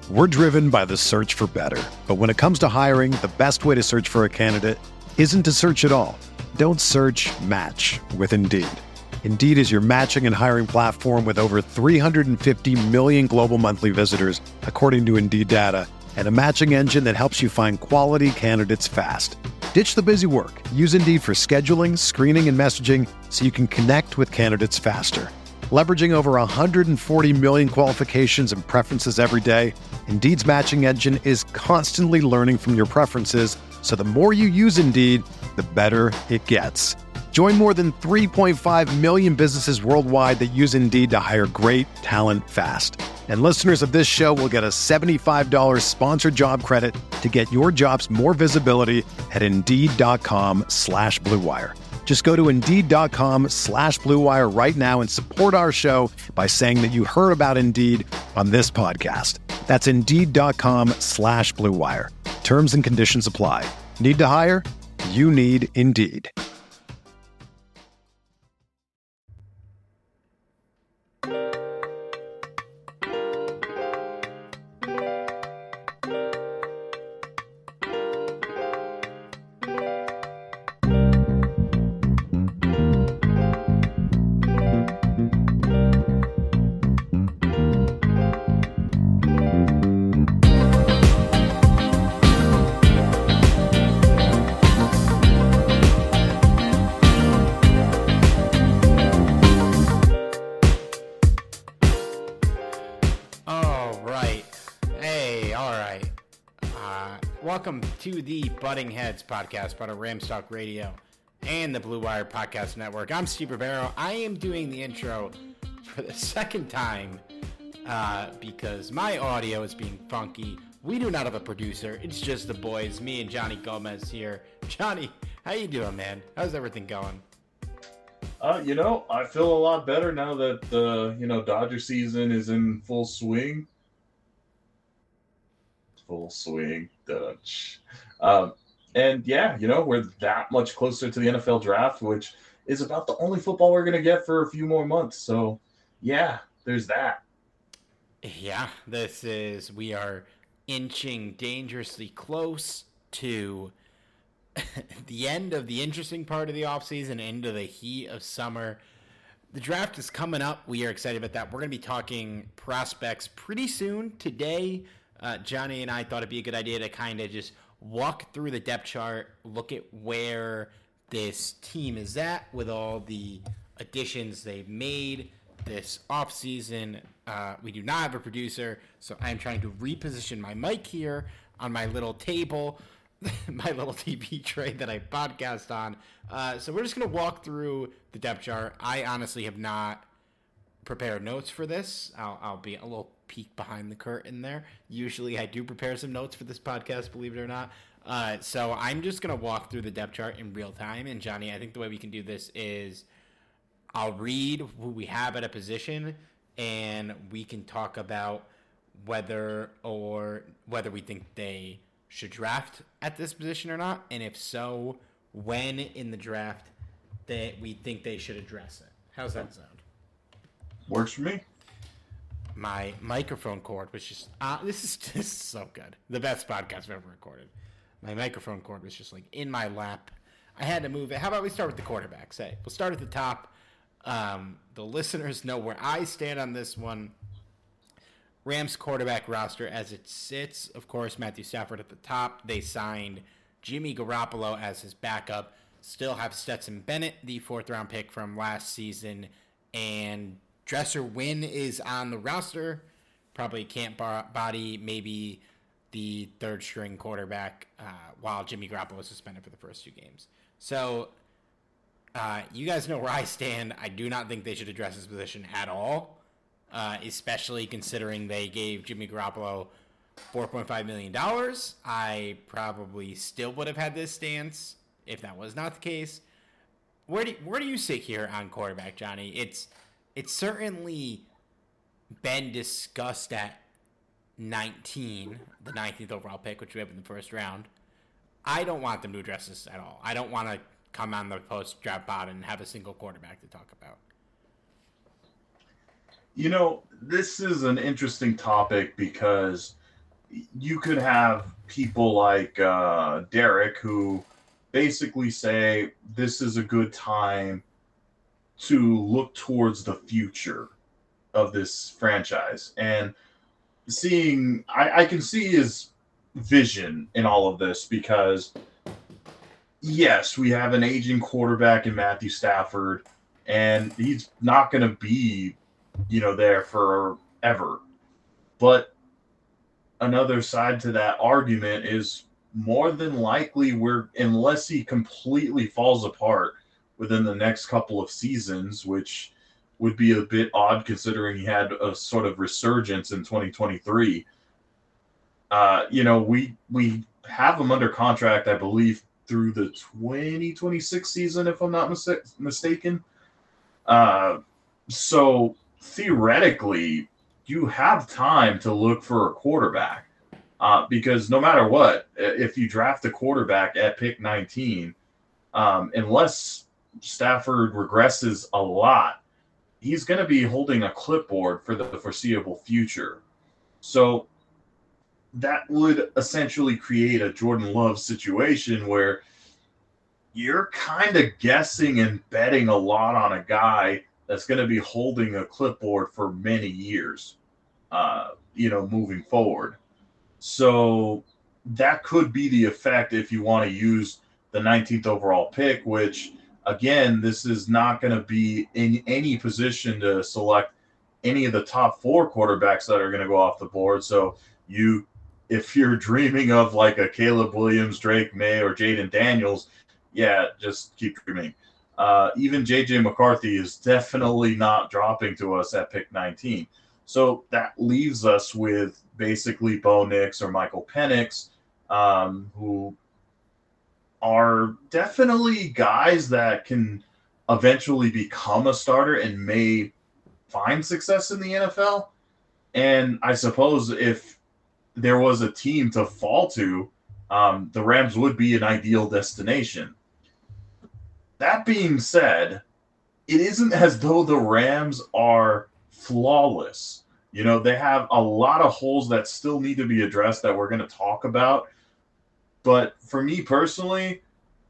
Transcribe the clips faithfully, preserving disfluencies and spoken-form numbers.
We're driven by the search for better. But when it comes to hiring, the best way to search for a candidate isn't to search at all. Don't search, match with Indeed. Indeed is your matching and hiring platform with over three hundred fifty million global monthly visitors, according to Indeed data, and a matching engine that helps you find quality candidates fast. Ditch the busy work. Use Indeed for scheduling, screening, and messaging so you can connect with candidates faster. Leveraging over one hundred forty million qualifications and preferences every day, Indeed's matching engine is constantly learning from your preferences, so the more you use Indeed, the better it gets. Join more than three point five million businesses worldwide that use Indeed to hire great talent fast. And listeners of this show will get a seventy-five dollars sponsored job credit to get your jobs more visibility at Indeed.com slash Blue Wire. Just go to Indeed.com slash Blue Wire right now and support our show by saying that you heard about Indeed on this podcast. That's Indeed.com slash Blue Wire. Terms and conditions apply. Need to hire? You need Indeed. Welcome to the Butting Heads podcast, part of Ramstock Radio and the Blue Wire Podcast Network. I'm Steve Ribeiro. I am doing the intro for the second time uh, because my audio is being funky. We do not have a producer. It's just the boys, me and Johnny Gomez here. Johnny, how you doing, man? How's everything going? Uh, you know, I feel a lot better now that the, you know, Dodger season is in full swing. Full swing. Dutch. Um, and yeah, you know, we're that much closer to the N F L draft, which is about the only football we're going to get for a few more months. So yeah, there's that. Yeah, this is, we are inching dangerously close to the end of the interesting part of the offseason, into the heat of summer. The draft is coming up. We are excited about that. We're going to be talking prospects pretty soon today. Uh, Johnny and I thought it'd be a good idea to kind of just walk through the depth chart, look at where this team is at with all the additions they've made this offseason. Uh, we do not have a producer, so I'm trying to reposition my mic here on my little table, my little T V tray that I podcast on. Uh, so we're just going to walk through the depth chart. I honestly have not prepared notes for this. I'll, I'll be a little peek behind the curtain there. Usually I do prepare some notes for this podcast, believe it or not. Uh, so I'm just going to walk through the depth chart in real time. And Johnny, I think the way we can do this is I'll read who we have at a position, and we can talk about whether or whether we think they should draft at this position or not. And if so, when in the draft that we think they should address it. How's that sound? Works for me. My microphone cord was just, uh, this is this is so good. The best podcast I've ever recorded. My microphone cord was just like in my lap. I had to move it. How about we start with the quarterback? Say, we'll start at the top. Um, the listeners know where I stand on this one. Rams quarterback roster as it sits. Of course, Matthew Stafford at the top. They signed Jimmy Garoppolo as his backup. Still have Stetson Bennett, the fourth round pick from last season, and Dresser Wynn is on the roster. Probably can't body maybe the third string quarterback uh, while Jimmy Garoppolo was suspended for the first two games. So uh, you guys know where I stand. I do not think they should address this position at all, uh, especially considering they gave Jimmy Garoppolo four point five million dollars. I probably still would have had this stance if that was not the case. Where do, where do you sit here on quarterback, Johnny? It's It's certainly been discussed at nineteen, the nineteenth overall pick, which we have in the first round. I don't want them to address this at all. I don't want to come on the post-draft pod and have a single quarterback to talk about. You know, this is an interesting topic because you could have people like uh, Derek who basically say this is a good time to look towards the future of this franchise. And seeing, I, I can see his vision in all of this because, yes, we have an aging quarterback in Matthew Stafford, and he's not going to be, you know, there forever. But another side to that argument is more than likely we're, unless he completely falls apart within the next couple of seasons, which would be a bit odd considering he had a sort of resurgence in twenty twenty-three. Uh, you know, we we have him under contract, I believe, through the twenty twenty-six season, if I'm not mis- mistaken. Uh, so theoretically, you have time to look for a quarterback uh, because no matter what, if you draft a quarterback at pick nineteen, um, unless Stafford regresses a lot, he's going to be holding a clipboard for the foreseeable future. So that would essentially create a Jordan Love situation where you're kind of guessing and betting a lot on a guy that's going to be holding a clipboard for many years, uh, you know, moving forward. So that could be the effect if you want to use the nineteenth overall pick, which, again, this is not going to be in any position to select any of the top four quarterbacks that are going to go off the board. So you, if you're dreaming of like a Caleb Williams, Drake May, or Jaden Daniels, yeah, just keep dreaming. Uh, even J J McCarthy is definitely not dropping to us at pick nineteen. So that leaves us with basically Bo Nix or Michael Penix, um, who are definitely guys that can eventually become a starter and may find success in the N F L. And I suppose if there was a team to fall to, um, the Rams would be an ideal destination. That being said, it isn't as though the Rams are flawless. You know, they have a lot of holes that still need to be addressed that we're going to talk about. But for me personally,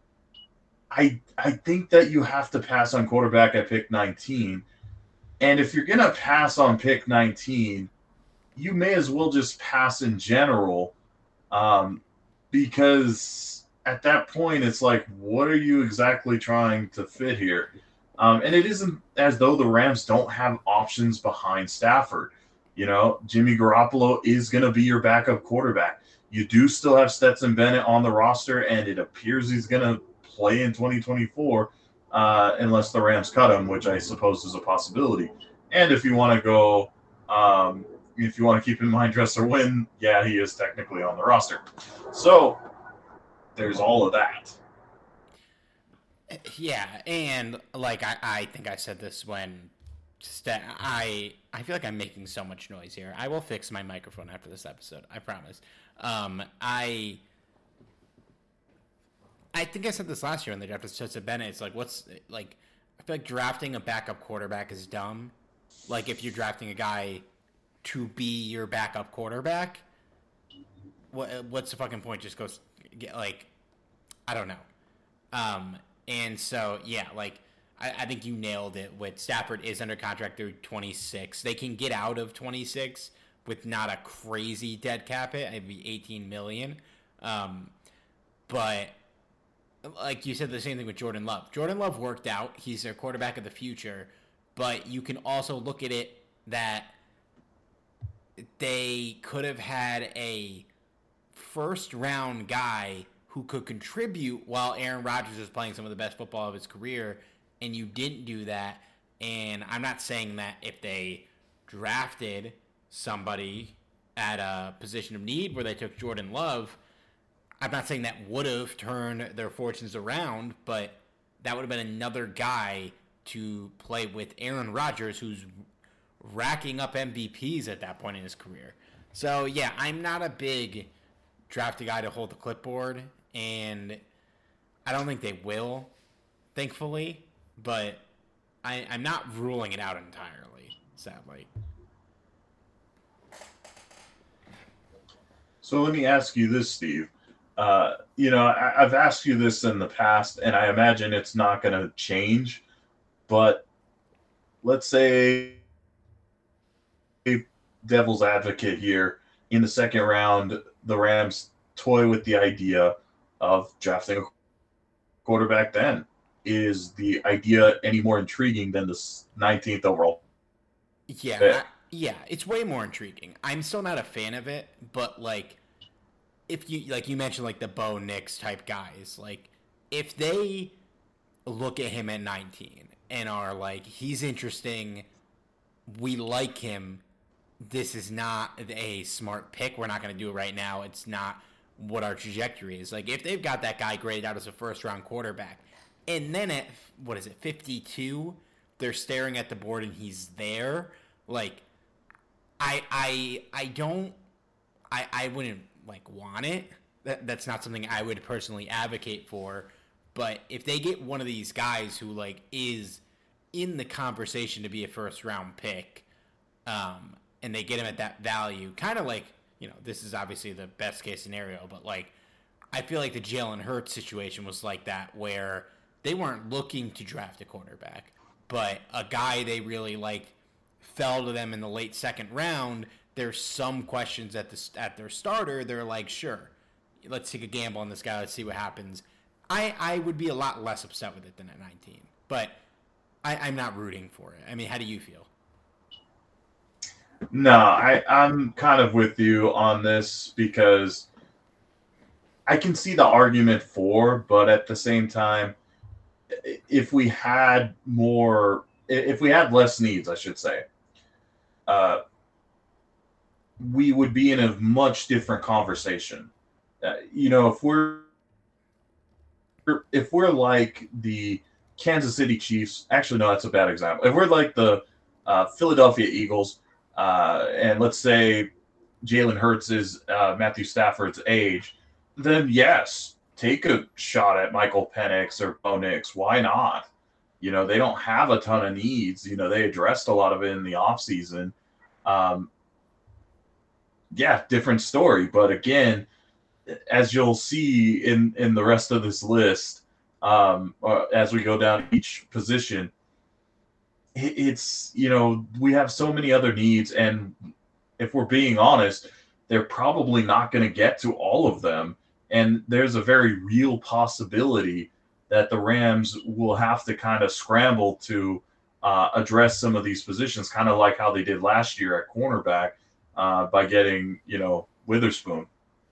I I think that you have to pass on quarterback at pick nineteen. And if you're going to pass on pick nineteen, you may as well just pass in general, um, because at that point, it's like, what are you exactly trying to fit here? Um, and it isn't as though the Rams don't have options behind Stafford. You know, Jimmy Garoppolo is going to be your backup quarterback. You do still have Stetson Bennett on the roster, and it appears he's going to play in twenty twenty-four uh, unless the Rams cut him, which I suppose is a possibility. And if you want to go, um, if you want to keep in mind Dresser Wynn, yeah, he is technically on the roster. So there's all of that. Yeah, and like I, I think I said this when st- I I feel like I'm making so much noise here. I will fix my microphone after this episode. I promise. Um, I I think I said this last year when they drafted Stetson Bennett. It's like, what's like? I feel like drafting a backup quarterback is dumb. Like if you're drafting a guy to be your backup quarterback, what what's the fucking point? Just go get like, I don't know. Um, and so yeah, like I, I think you nailed it. With Stafford is under contract through twenty-six. They can get out of twenty-six with not a crazy dead cap hit. It'd be eighteen million. Um, but like you said, the same thing with Jordan Love. Jordan Love worked out. He's their quarterback of the future. But you can also look at it that they could have had a first round guy who could contribute while Aaron Rodgers was playing some of the best football of his career, and you didn't do that. And I'm not saying that if they drafted somebody at a position of need where they took Jordan Love, I'm not saying that would have turned their fortunes around, but that would have been another guy to play with Aaron Rodgers, who's racking up M V Ps at that point in his career. So, yeah, I'm not a big draft a guy to hold the clipboard, and I don't think they will, thankfully, but I, I'm not ruling it out entirely, sadly. So let me ask you this, Steve. Uh, you know, I, I've asked you this in the past, and I imagine it's not going to change. But let's say devil's advocate here in the second round, the Rams toy with the idea of drafting a quarterback. Then is the idea any more intriguing than the nineteenth overall Yeah, pick? I- yeah, it's way more intriguing. I'm still not a fan of it, but like, if you like you mentioned like the Bo Nix type guys, like if they look at him at nineteen and are like, he's interesting, we like him, this is not a smart pick. We're not going to do it right now. It's not what our trajectory is. Like, if they've got that guy graded out as a first round quarterback, and then at, what is it, fifty-two, they're staring at the board and he's there, like, I, I, I don't, I, I wouldn't, like, want it. That, that's not something I would personally advocate for. But if they get one of these guys who, like, is in the conversation to be a first round pick, um, and they get him at that value, kind of like, you know, this is obviously the best case scenario, but like, I feel like the Jalen Hurts situation was like that, where they weren't looking to draft a quarterback, but a guy they really liked fell to them in the late second round. There's some questions at the at their starter. They're like, sure, let's take a gamble on this guy. Let's see what happens. I, I would be a lot less upset with it than at nineteen, but I, I'm not rooting for it. I mean, how do you feel? No, I, I'm kind of with you on this because I can see the argument for, but at the same time, if we had more, if we had less needs, I should say, uh, we would be in a much different conversation. Uh, you know, if we're if we're like the Kansas City Chiefs, actually, no, that's a bad example. If we're like the uh, Philadelphia Eagles, uh, and let's say Jalen Hurts is uh, Matthew Stafford's age, then yes, take a shot at Michael Penix or Bo Nix. Why not? You know, they don't have a ton of needs. You know, they addressed a lot of it in the offseason. Um, yeah, different story. But again, as you'll see in, in the rest of this list, um, uh, as we go down each position, it, it's, you know, we have so many other needs. And if we're being honest, they're probably not going to get to all of them. And there's a very real possibility that the Rams will have to kind of scramble to uh, address some of these positions, kind of like how they did last year at cornerback uh, by getting, you know, Witherspoon.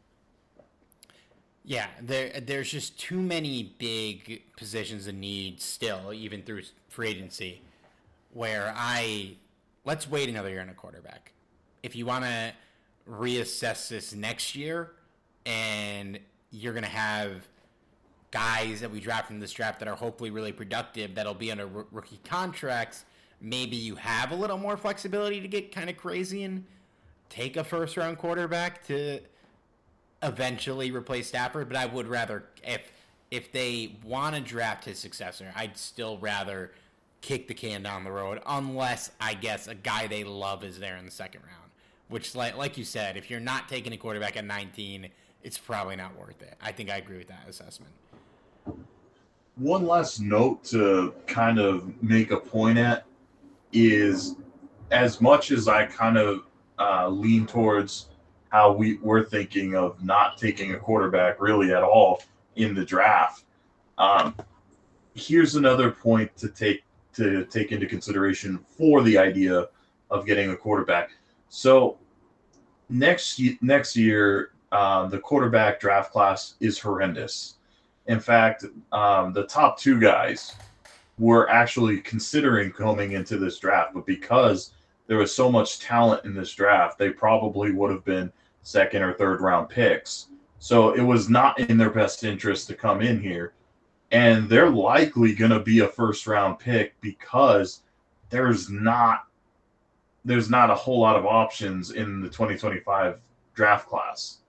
Yeah, there there's just too many big positions and needs still, even through free agency, where I let's wait another year on a quarterback. If you want to reassess this next year, and you're going to have guys that we draft in this draft that are hopefully really productive, that'll be under r- rookie contracts, maybe you have a little more flexibility to get kind of crazy and take a first round quarterback to eventually replace Stafford. But I would rather, if if they want to draft his successor, I'd still rather kick the can down the road, unless I guess a guy they love is there in the second round. Which, like like you said, if you're not taking a quarterback at nineteen, it's probably not worth it. I think I agree with that assessment. One last note to kind of make a point at is, as much as I kind of uh, lean towards how we were thinking of not taking a quarterback really at all in the draft, um, here's another point to take to take into consideration for the idea of getting a quarterback. So next next year, uh, the quarterback draft class is horrendous. In fact, um, the top two guys were actually considering coming into this draft, but because there was so much talent in this draft, they probably would have been second or third round picks. So it was not in their best interest to come in here. And they're likely going to be a first round pick because there's not there's not a whole lot of options in the twenty twenty-five draft class.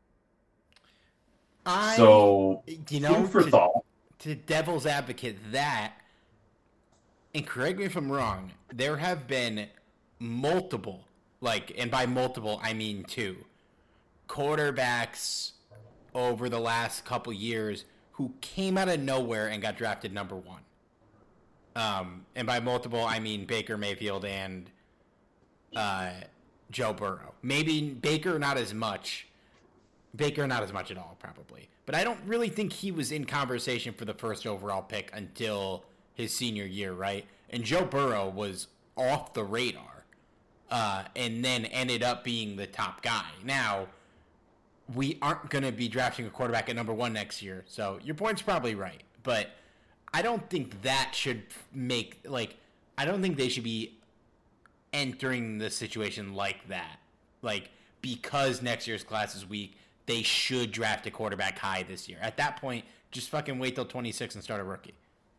I, so, you know, food for to, thought. To devil's advocate that, and correct me if I'm wrong, there have been multiple, like, and by multiple I mean two, quarterbacks over the last couple years who came out of nowhere and got drafted number one. Um, and by multiple, I mean Baker Mayfield and uh, Joe Burrow. Maybe Baker not as much. Baker not as much at all, probably. But I don't really think he was in conversation for the first overall pick until his senior year, right? And Joe Burrow was off the radar uh, and then ended up being the top guy. Now, we aren't going to be drafting a quarterback at number one next year, so your point's probably right. But I don't think that should make, like, I don't think they should be entering the situation like that. Like, because next year's class is weak, they should draft a quarterback high this year. At that point, just fucking wait till twenty-six and start a rookie.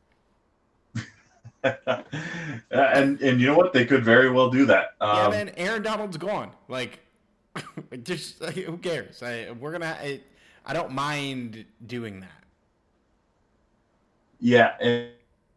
and and you know what? They could very well do that. Um, yeah, man. Aaron Donald's gone. Like, just like, who cares? I, we're gonna. I, I don't mind doing that. Yeah, and,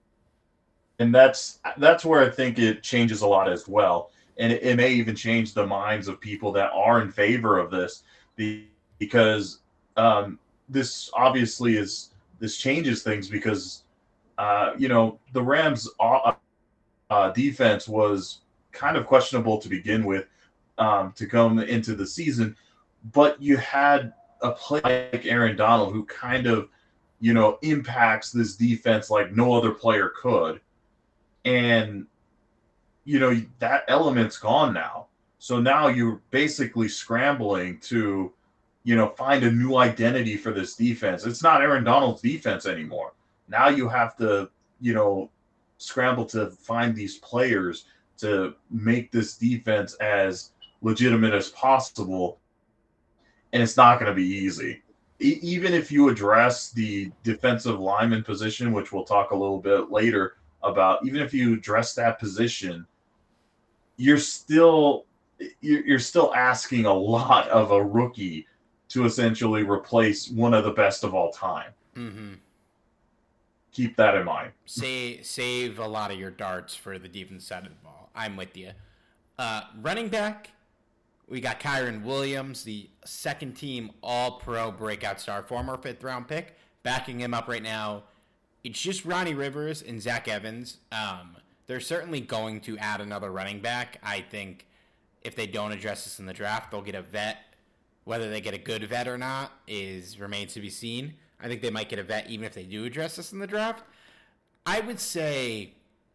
and that's that's where I think it changes a lot as well, and it, it may even change the minds of people that are in favor of this, because um, this obviously is this changes things because uh, you know the Rams' uh, uh, defense was kind of questionable to begin with um, to come into the season, but you had a player like Aaron Donald who kind of you know, impacts this defense like no other player could. And, you know, that element's gone now. So now you're basically scrambling to, you know, find a new identity for this defense. It's not Aaron Donald's defense anymore. Now you have to, you know, scramble to find these players to make this defense as legitimate as possible. And it's not going to be easy. Even if you address the defensive lineman position, which we'll talk a little bit later about, even if you address that position, you're still you're still asking a lot of a rookie to essentially replace one of the best of all time. Mm-hmm. Keep that in mind. Save save a lot of your darts for the defense side of the ball. I'm with you. Uh, running back. We got Kyren Williams, the second team all-pro breakout star, former fifth-round pick. Backing him up right now, it's just Ronnie Rivers and Zach Evans. Um, they're certainly going to add another running back. I think if they don't address this in the draft, they'll get a vet. Whether they get a good vet or not is remains to be seen. I think they might get a vet even if they do address this in the draft. I would say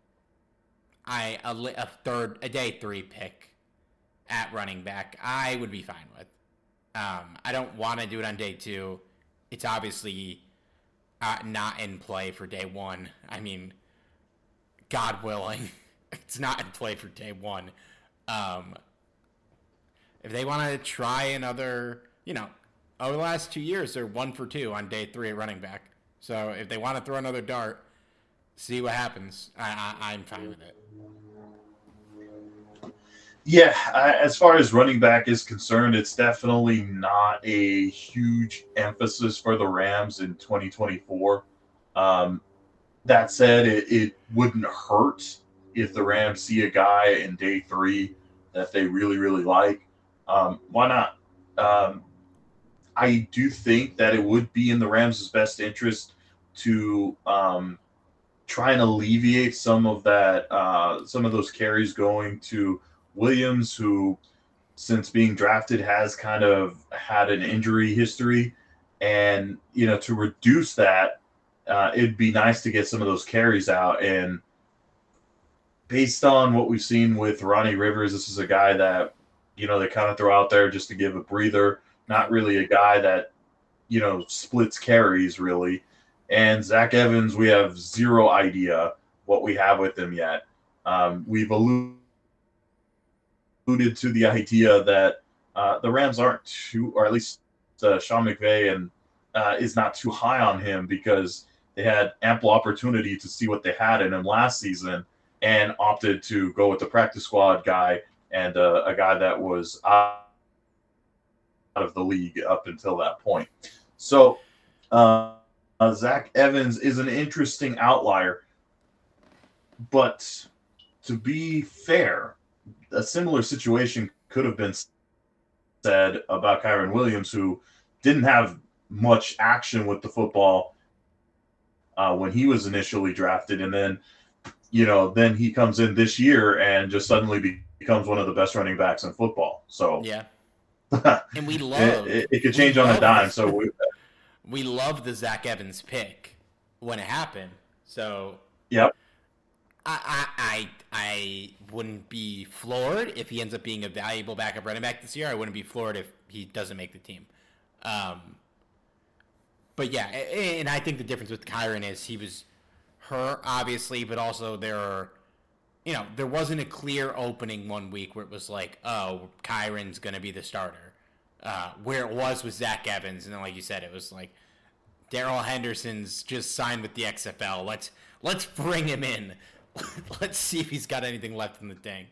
I a, a third, a day three pick at running back, I would be fine with. Um, I don't want to do it on day two. It's obviously uh, not in play for day one. I mean, God willing, it's not in play for day one. Um, if they want to try another, you know, over the last two years, they're one for two on day three at running back. So if they want to throw another dart, see what happens. I, I, I'm fine with it. Yeah, as far as running back is concerned, it's definitely not a huge emphasis for the Rams in twenty twenty-four. Um, that said, it, it wouldn't hurt if the Rams see a guy in day three that they really, really like. Um, why not? Um, I do think that it would be in the Rams' best interest to um, try and alleviate some of that, uh, some of those carries going to Williams, who since being drafted has kind of had an injury history, and you know to reduce that, uh, it'd be nice to get some of those carries out. And based on what we've seen with Ronnie Rivers, this is a guy that you know they kind of throw out there just to give a breather. Not really a guy that you know splits carries really. And Zach Evans, we have zero idea what we have with him yet. Um, we've alluded alluded to the idea that uh, the Rams aren't too, or at least uh, Sean McVay and uh, is not too high on him because they had ample opportunity to see what they had in him last season and opted to go with the practice squad guy and uh, a guy that was out of the league up until that point. So uh, uh, Zach Evans is an interesting outlier, but to be fair, a similar situation could have been said about Kyron Williams, who didn't have much action with the football uh, when he was initially drafted. And then, you know, then he comes in this year and just suddenly becomes one of the best running backs in football. So, yeah. And we love it, it, it could change on a dime. So, we, we love the Zach Evans pick when it happened. So, yep. I, I I wouldn't be floored if he ends up being a valuable backup running back this year. I wouldn't be floored if he doesn't make the team. Um, but yeah, and I think the difference with Kyron is he was hurt, obviously, but also there are, you know, there wasn't a clear opening one week where it was like, oh, Kyron's going to be the starter. Uh, where it was with Zach Evans, and then like you said, it was like Darrell Henderson's just signed with the X F L. Let's let's bring him in. Let's see if he's got anything left in the tank.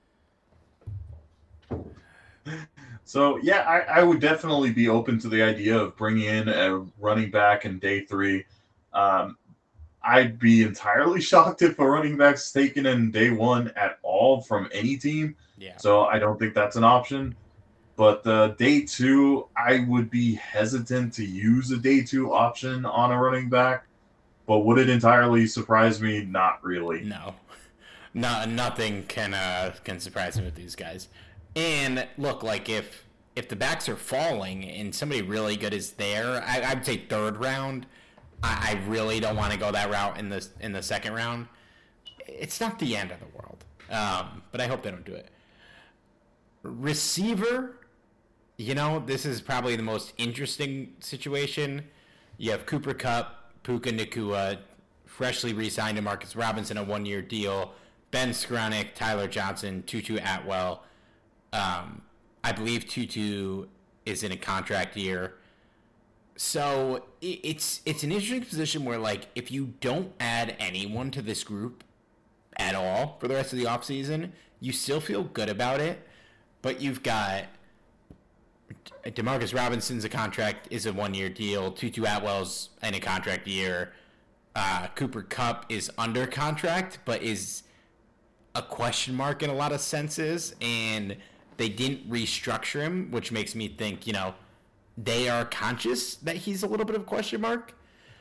So, yeah, I, I would definitely be open to the idea of bringing in a running back in day three. Um, I'd be entirely shocked if a running back's taken in day one at all from any team. Yeah. So I don't think that's an option. But uh, day two, I would be hesitant to use a day two option on a running back. But would it entirely surprise me? Not really. No, no, nothing can uh, can surprise me with these guys. And look, like if if the backs are falling and somebody really good is there, I, I would say third round. I, I really don't want to go that route in the in the second round. It's not the end of the world, um, but I hope they don't do it. Receiver, you know, this is probably the most interesting situation. You have Cooper Kupp, Puka Nacua, freshly re-signed to Marcus Robinson, a one-year deal. Ben Skowronek, Tyler Johnson, Tutu Atwell. Um, I believe Tutu is in a contract year. So it, it's it's an interesting position where, like, if you don't add anyone to this group at all for the rest of the offseason, you still feel good about it. But you've got DeMarcus Robinson's a contract, is a one-year deal. Tutu Atwell's in a contract year. Uh, Cooper Kupp is under contract, but is a question mark in a lot of senses. And they didn't restructure him, which makes me think, you know, they are conscious that he's a little bit of a question mark.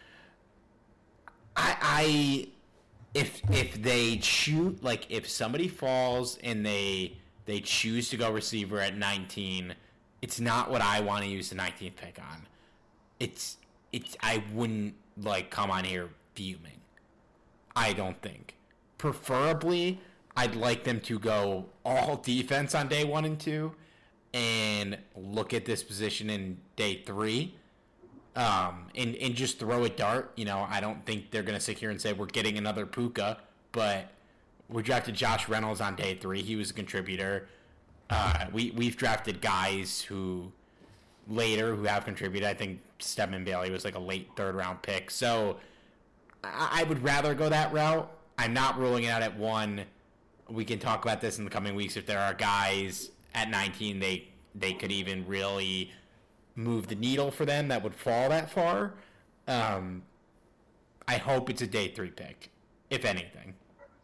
I, I if if they shoot, like if somebody falls and they they choose to go receiver at nineteen, it's not what I want to use the nineteenth pick on. It's it's I wouldn't like come on here fuming. I don't think. Preferably, I'd like them to go all defense on day one and two, and look at this position in day three, um, and and just throw a dart. You know, I don't think they're gonna sit here and say we're getting another Puka, but we drafted Josh Reynolds on day three. He was a contributor. Uh, we we've drafted guys who later who have contributed. I think Stedman Bailey was like a late third round pick. So I, I would rather go that route. I'm not ruling it out at one. We can talk about this in the coming weeks. If there are guys at nineteen, they they could even really move the needle for them that would fall that far. Um, I hope it's a day three pick, if anything.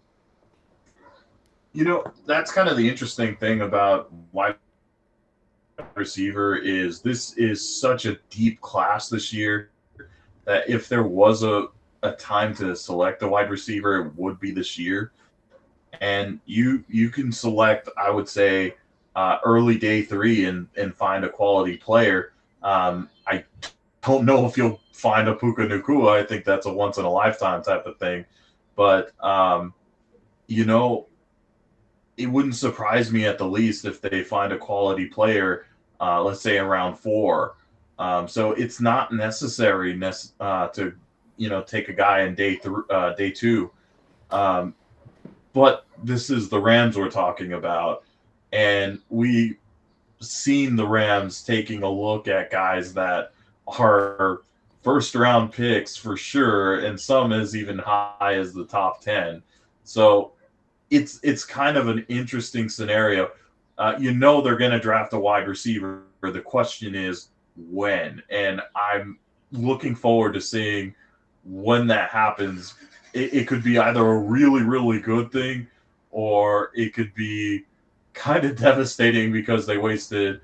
You know, that's kind of the interesting thing about wide receiver is this is such a deep class this year that if there was a, a time to select a wide receiver, it would be this year. And you you can select, I would say, uh, early day three and, and find a quality player. Um, I don't know if you'll find a Puka Nacua. I think that's a once-in-a-lifetime type of thing. But, um, you know, it wouldn't surprise me at the least if they find a quality player, uh, let's say around four. Um, so it's not necessary nece- uh, to, you know, take a guy in day th- uh, day two. Um, but this is the Rams we're talking about. And we seen the Rams taking a look at guys that are first round picks for sure. And some as even high as the top ten. So it's it's kind of an interesting scenario. Uh, you know they're going to draft a wide receiver. The question is when, and I'm looking forward to seeing when that happens. It, it could be either a really, really good thing, or it could be kind of devastating because they wasted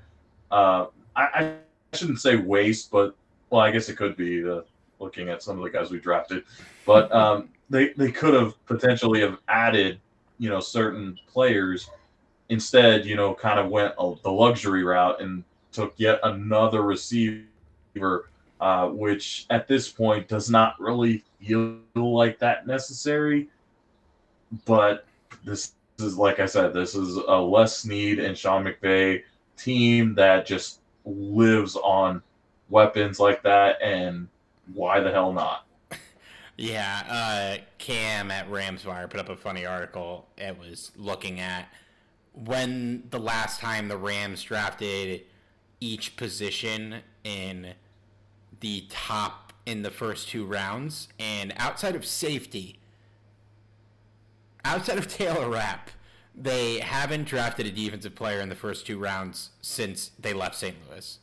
uh, I, I shouldn't say waste, but well, I guess it could be uh, looking at some of the guys we drafted. But um, they they could have potentially have added, you know, certain players. Instead, you know, kind of went a, the luxury route and took yet another receiver, uh, which at this point does not really feel like that necessary. But this is, like I said, this is a Les Snead and Sean McVay team that just lives on weapons like that, and why the hell not? Yeah, uh, Cam at RamsWire put up a funny article. It was looking at when the last time the Rams drafted each position in the top in the first two rounds, and outside of safety, outside of Taylor Rapp, they haven't drafted a defensive player in the first two rounds since they left Saint Louis.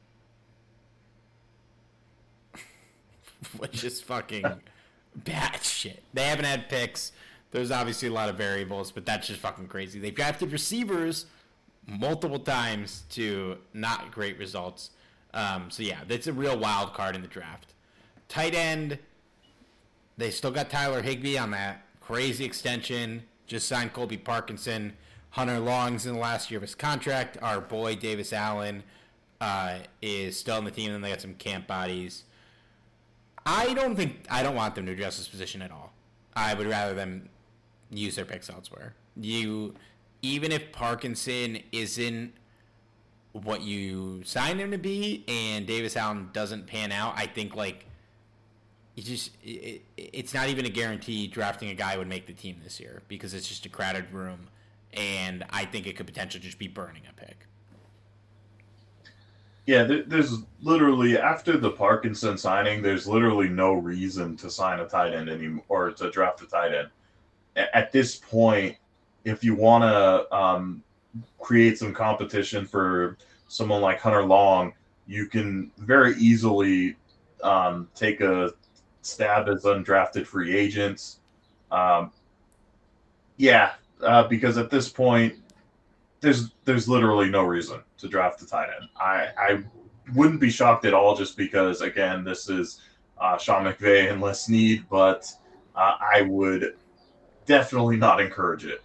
Which is fucking bad shit. They haven't had picks. There's obviously a lot of variables, but that's just fucking crazy. They've drafted receivers multiple times to not great results. Um, so, yeah, that's a real wild card in the draft. Tight end, they still got Tyler Higbee on that crazy extension. Just signed Colby Parkinson. Hunter Long's in the last year of his contract. Our boy Davis Allen uh, is still on the team, and they got some camp bodies. I don't think I don't want them to address this position at all. I would rather them use their picks elsewhere. You, even if Parkinson isn't what you signed him to be, and Davis Allen doesn't pan out, I think like you just it, it's not even a guarantee drafting a guy would make the team this year because it's just a crowded room, and I think it could potentially just be burning a pick. Yeah, there's literally, after the Parkinson signing, there's literally no reason to sign a tight end anymore, or to draft a tight end. At this point, if you want to um, create some competition for someone like Hunter Long, you can very easily um, take a stab as undrafted free agents. Um, yeah, uh, because at this point, there's there's literally no reason to draft a tight end. I, I wouldn't be shocked at all, just because, again, this is uh, Sean McVay and Les Snead, but uh, I would definitely not encourage it.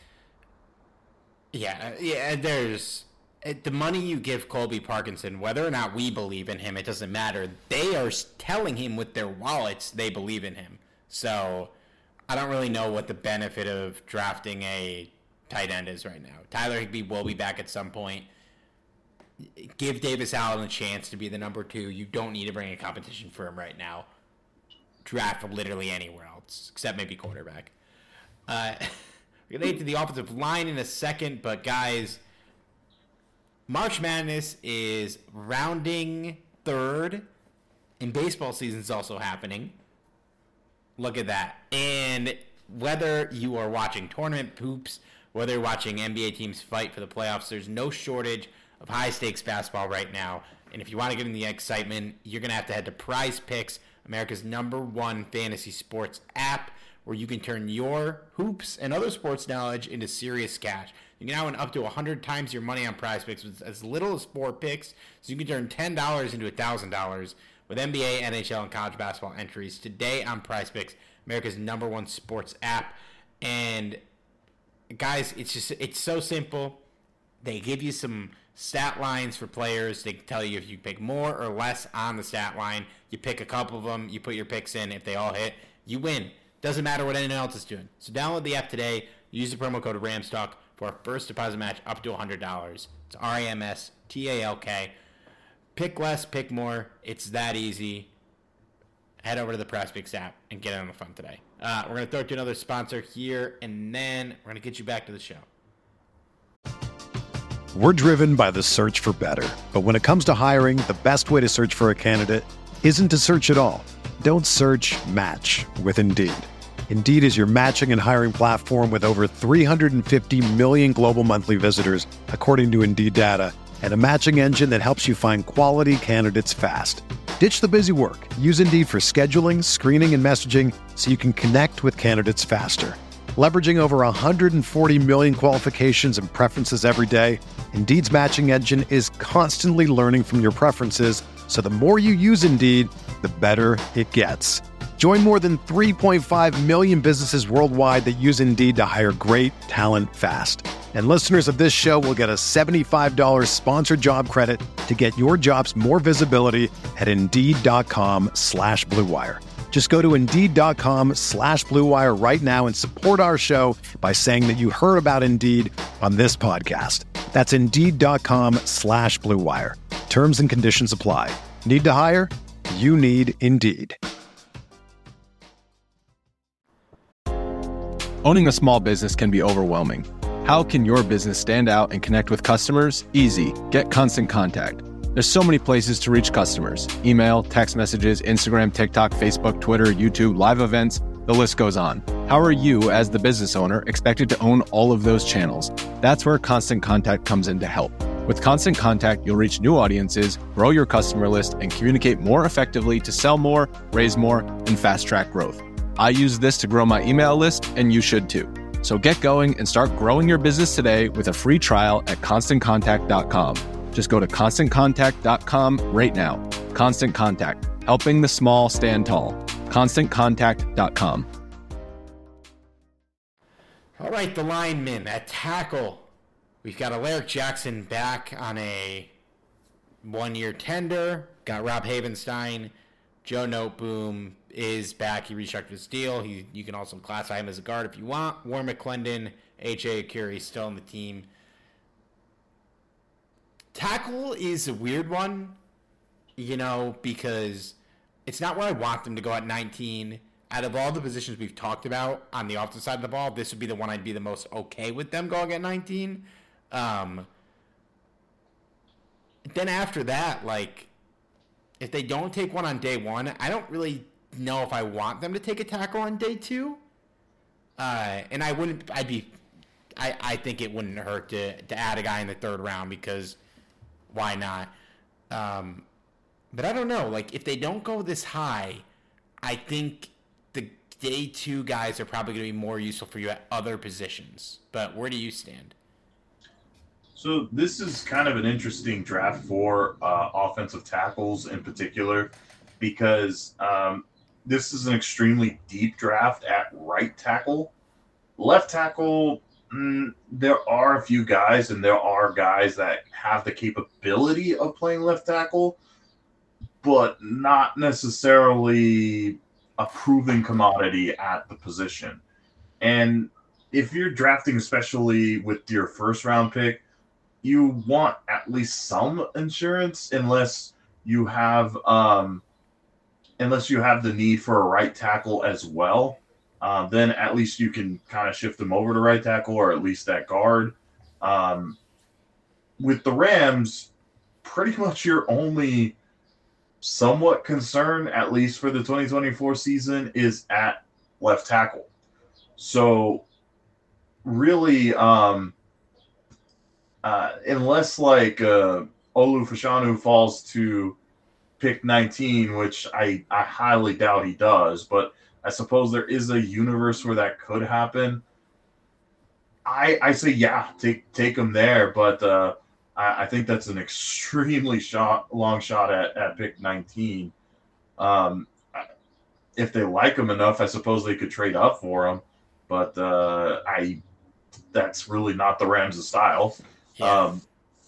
Yeah, yeah. There's the money you give Colby Parkinson, whether or not we believe in him, it doesn't matter. They are telling him with their wallets they believe in him. So I don't really know what the benefit of drafting a tight end is right now. Tyler Higbee will be back at some point. Give Davis Allen a chance to be the number two. You don't need to bring a competition for him right now. Draft literally anywhere else, except maybe quarterback. Uh, we're going to get to the offensive line in a second, but guys, March Madness is rounding third, and baseball season is also happening. Look at that. And whether you are watching tournament hoops, whether you're watching N B A teams fight for the playoffs, there's no shortage of high-stakes basketball right now. And if you want to get in the excitement, you're going to have to head to Prize Picks, America's number one fantasy sports app, where you can turn your hoops and other sports knowledge into serious cash. You can now win up to one hundred times your money on Prize Picks with as little as four picks, so you can turn ten dollars into one thousand dollars with N B A, N H L, and college basketball entries today on Prize Picks, America's number one sports app. And guys, it's just it's so simple. They give you some stat lines for players. They tell you if you pick more or less on the stat line. You pick a couple of them. You put your picks in. If they all hit, you win. Doesn't matter what anyone else is doing. So download the app today. Use the promo code RAMSTALK for our first deposit match up to one hundred dollars. It's R A M S T A L K. Pick less, pick more. It's that easy. Head over to the Prize Picks app and get in on the fun today. Uh, we're going to throw it to another sponsor here, and then we're going to get you back to the show. We're driven by the search for better. But when it comes to hiring, the best way to search for a candidate isn't to search at all. Don't search, match with Indeed. Indeed is your matching and hiring platform with over three hundred fifty million global monthly visitors, according to Indeed data, and a matching engine that helps you find quality candidates fast. Ditch the busy work. Use Indeed for scheduling, screening, and messaging so you can connect with candidates faster. Leveraging over one hundred forty million qualifications and preferences every day, Indeed's matching engine is constantly learning from your preferences, so the more you use Indeed, the better it gets. Join more than three point five million businesses worldwide that use Indeed to hire great talent fast. And listeners of this show will get a seventy-five dollars sponsored job credit to get your jobs more visibility at Indeed.com slash Blue Wire. Just go to Indeed.com slash Blue Wire right now and support our show by saying that you heard about Indeed on this podcast. That's Indeed.com slash Blue Wire. Terms and conditions apply. Need to hire? You need Indeed. Owning a small business can be overwhelming. How can your business stand out and connect with customers? Easy. Get Constant Contact. There's so many places to reach customers. Email, text messages, Instagram, TikTok, Facebook, Twitter, YouTube, live events, the list goes on. How are you, as the business owner, expected to own all of those channels? That's where Constant Contact comes in to help. With Constant Contact, you'll reach new audiences, grow your customer list, and communicate more effectively to sell more, raise more, and fast-track growth. I use this to grow my email list, and you should too. So get going and start growing your business today with a free trial at constant contact dot com. Just go to constant contact dot com right now. Constant Contact, helping the small stand tall. constant contact dot com. All right, the linemen at tackle. We've got Alaric Jackson back on a one-year tender. Got Rob Havenstein. Joe Noteboom is back. He restructured his deal. He, you can also classify him as a guard if you want. Warren McClendon, A J Akiri still on the team. Tackle is a weird one, you know, because it's not where I want them to go at nineteen. Out of all the positions we've talked about on the offensive side of the ball, this would be the one I'd be the most okay with them going at nineteen. Um, then after that, like, if they don't take one on day one, I don't really know if I want them to take a tackle on day two. Uh, and I wouldn't, I'd be, I, I think it wouldn't hurt to, to add a guy in the third round because why not? Um, but I don't know. Like, if they don't go this high, I think the day two guys are probably going to be more useful for you at other positions. But where do you stand? So this is kind of an interesting draft for uh, offensive tackles in particular because um, this is an extremely deep draft at right tackle. Left tackle, mm, there are a few guys, and there are guys that have the capability of playing left tackle, but not necessarily a proven commodity at the position. And if you're drafting, especially with your first round pick, you want at least some insurance unless you have um, unless you have the need for a right tackle as well. Uh, then at least you can kind of shift them over to right tackle or at least that guard. Um, with the Rams, pretty much your only somewhat concern, at least for the twenty twenty-four season, is at left tackle. So really, um, uh, unless like uh, Olu Fashanu falls to pick nineteen, which I, I highly doubt he does, but I suppose there is a universe where that could happen. I I say yeah, take take him there, but uh, I, I think that's an extremely shot long shot at, at pick nineteen. Um, if they like him enough, I suppose they could trade up for him, but uh, I that's really not the Rams' style. Yeah. Um,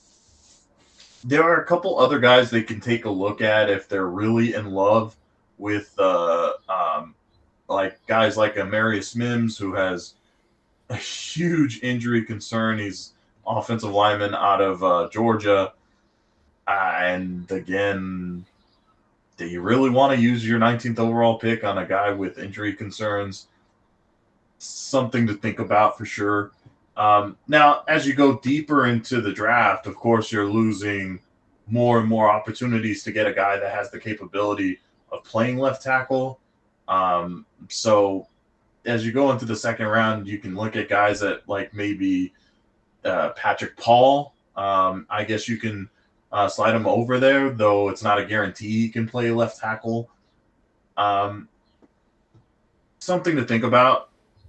there are a couple other guys they can take a look at if they're really in love with uh, um, like guys like Amarius Mims, who has a huge injury concern. He's offensive lineman out of uh, Georgia. Uh, and again, do you really want to use your nineteenth overall pick on a guy with injury concerns? Something to think about for sure. Um, now, as you go deeper into the draft, of course, you're losing more and more opportunities to get a guy that has the capability of playing left tackle. Um, so as you go into the second round, you can look at guys that like maybe uh, Patrick Paul. Um, I guess you can uh, slide him over there, though it's not a guarantee he can play left tackle. Um, something to think about.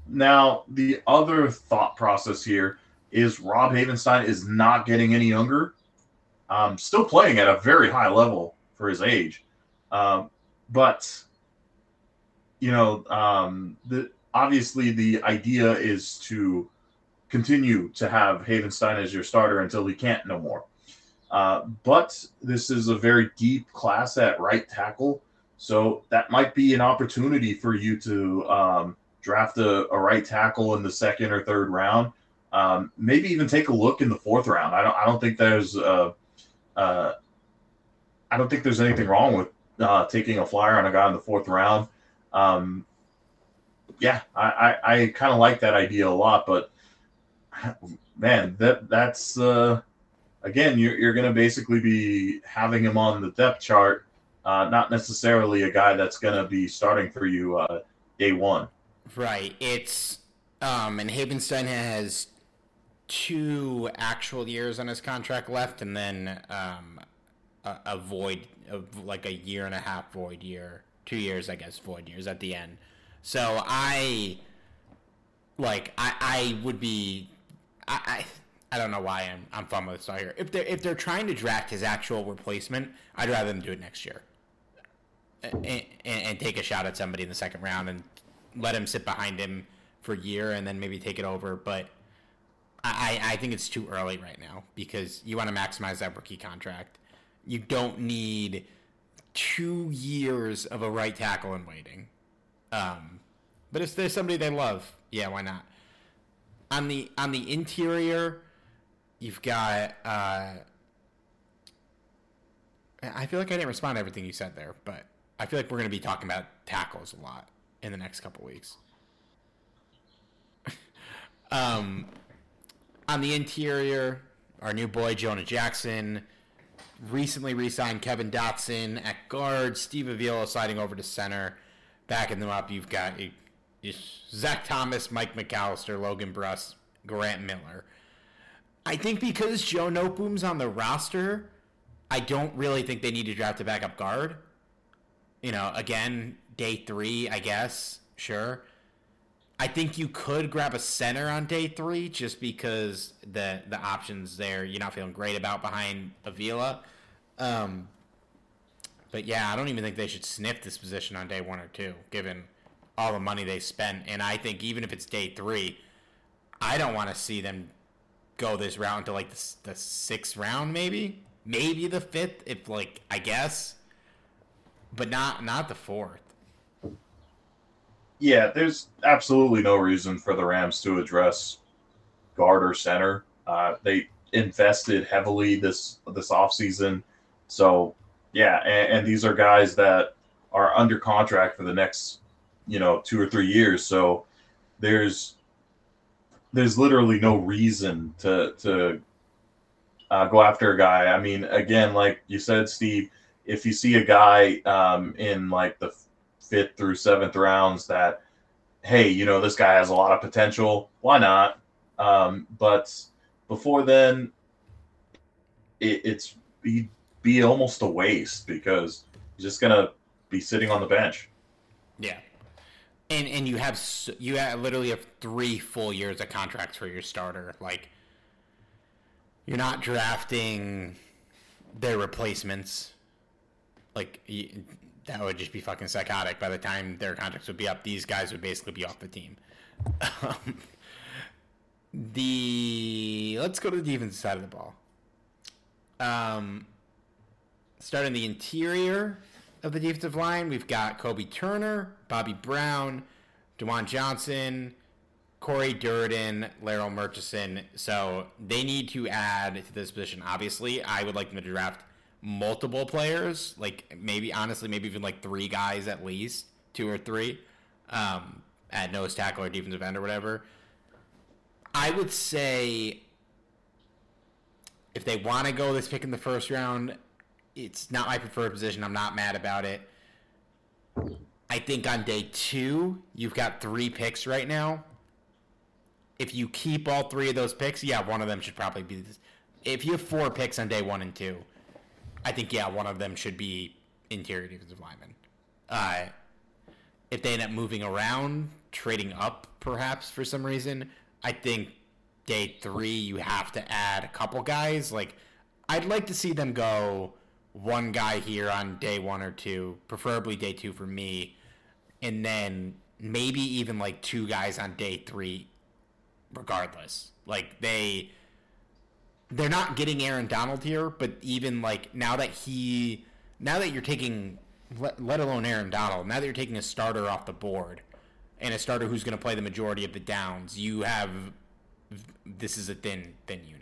Now, the other thought process here is Rob Havenstein is not getting any younger. Um, still playing at a very high level for his age. Um, but, you know, um, the, obviously the idea is to continue to have Havenstein as your starter until he can't no more. Uh, but this is a very deep class at right tackle. So that might be an opportunity for you to um, draft a, a right tackle in the second or third round. Um, maybe even take a look in the fourth round. I don't. I don't think there's. Uh, uh, I don't think there's anything wrong with uh, taking a flyer on a guy in the fourth round. Um, yeah, I, I, I kind of like that idea a lot. But man, that that's uh, again, you're you're going to basically be having him on the depth chart. Uh, not necessarily a guy that's going to be starting for you uh, day one. Right. It's um, and Havenstein has two actual years on his contract left, and then um, a, a void of like a year and a half void year, two years, I guess, void years at the end. So I like I, I would be I, I I don't know why I'm I'm fun with this all here. If they're if they're trying to draft his actual replacement, I'd rather them do it next year. And, and, and take a shot at somebody in the second round and let him sit behind him for a year and then maybe take it over. But I, I think it's too early right now because you want to maximize that rookie contract. You don't need two years of a right tackle in waiting. Um, but if there's somebody they love, yeah, why not? On the on the interior, you've got. Uh, I feel like I didn't respond to everything you said there, but I feel like we're going to be talking about tackles a lot in the next couple weeks. um, on the interior, our new boy Jonah Jackson recently re-signed Kevin Dotson at guard. Steve Avila sliding over to center. Backing them up, you've got a, a Zach Thomas, Mike McAllister, Logan Bruss, Grant Miller. I think because Joe Noteboom's on the roster, I don't really think they need to draft a backup guard. You know, again, day three, I guess, sure. I think you could grab a center on day three just because the the options there you're not feeling great about behind Avila. Um, but yeah, I don't even think they should sniff this position on day one or two, given all the money they spent. And I think even if it's day three, I don't want to see them go this route until like the, the sixth round, maybe, maybe the fifth, if like I guess, but not not the fourth. Yeah, there's absolutely no reason for the Rams to address guard or center. Uh, they invested heavily this this offseason. So, yeah, and, and these are guys that are under contract for the next, you know, two or three years. So there's there's literally no reason to to uh, go after a guy. I mean, again, like you said, Steve, if you see a guy um, in like the fifth through seventh rounds that, hey, you know, this guy has a lot of potential, why not? Um, but before then, it, it's be be almost a waste because he's just gonna be sitting on the bench. Yeah, and and you have you have literally have three full years of contracts for your starter. Like, you're not drafting their replacements. Like, you, that would just be fucking psychotic. By the time their contracts would be up, these guys would basically be off the team. Um, the let's go to the defensive side of the ball. Um, starting the interior of the defensive line, we've got Kobe Turner, Bobby Brown, DeJuan Johnson, Corey Durden, Laryl Murchison. So they need to add to this position. Obviously, I would like them to draft multiple players, like maybe honestly maybe even like three guys at least, two or three, um, at nose tackle or defensive end or whatever. I would say if they want to go this pick in the first round, it's not my preferred position. I'm not mad about it. I think on day two, you've got three picks right now. If you keep all three of those picks, yeah, one of them should probably be this. If you have four picks on day one and two, I think, yeah, one of them should be interior defensive lineman. Uh, if they end up moving around, trading up perhaps for some reason. I think day three you have to add a couple guys. Like, I'd like to see them go one guy here on day one or two, preferably day two for me, and then maybe even like two guys on day three regardless. Like, they they're not getting Aaron Donald here, but even like now that he now that you're taking let, let alone Aaron Donald, now that you're taking a starter off the board and a starter who's going to play the majority of the downs, you have this is a thin thin unit.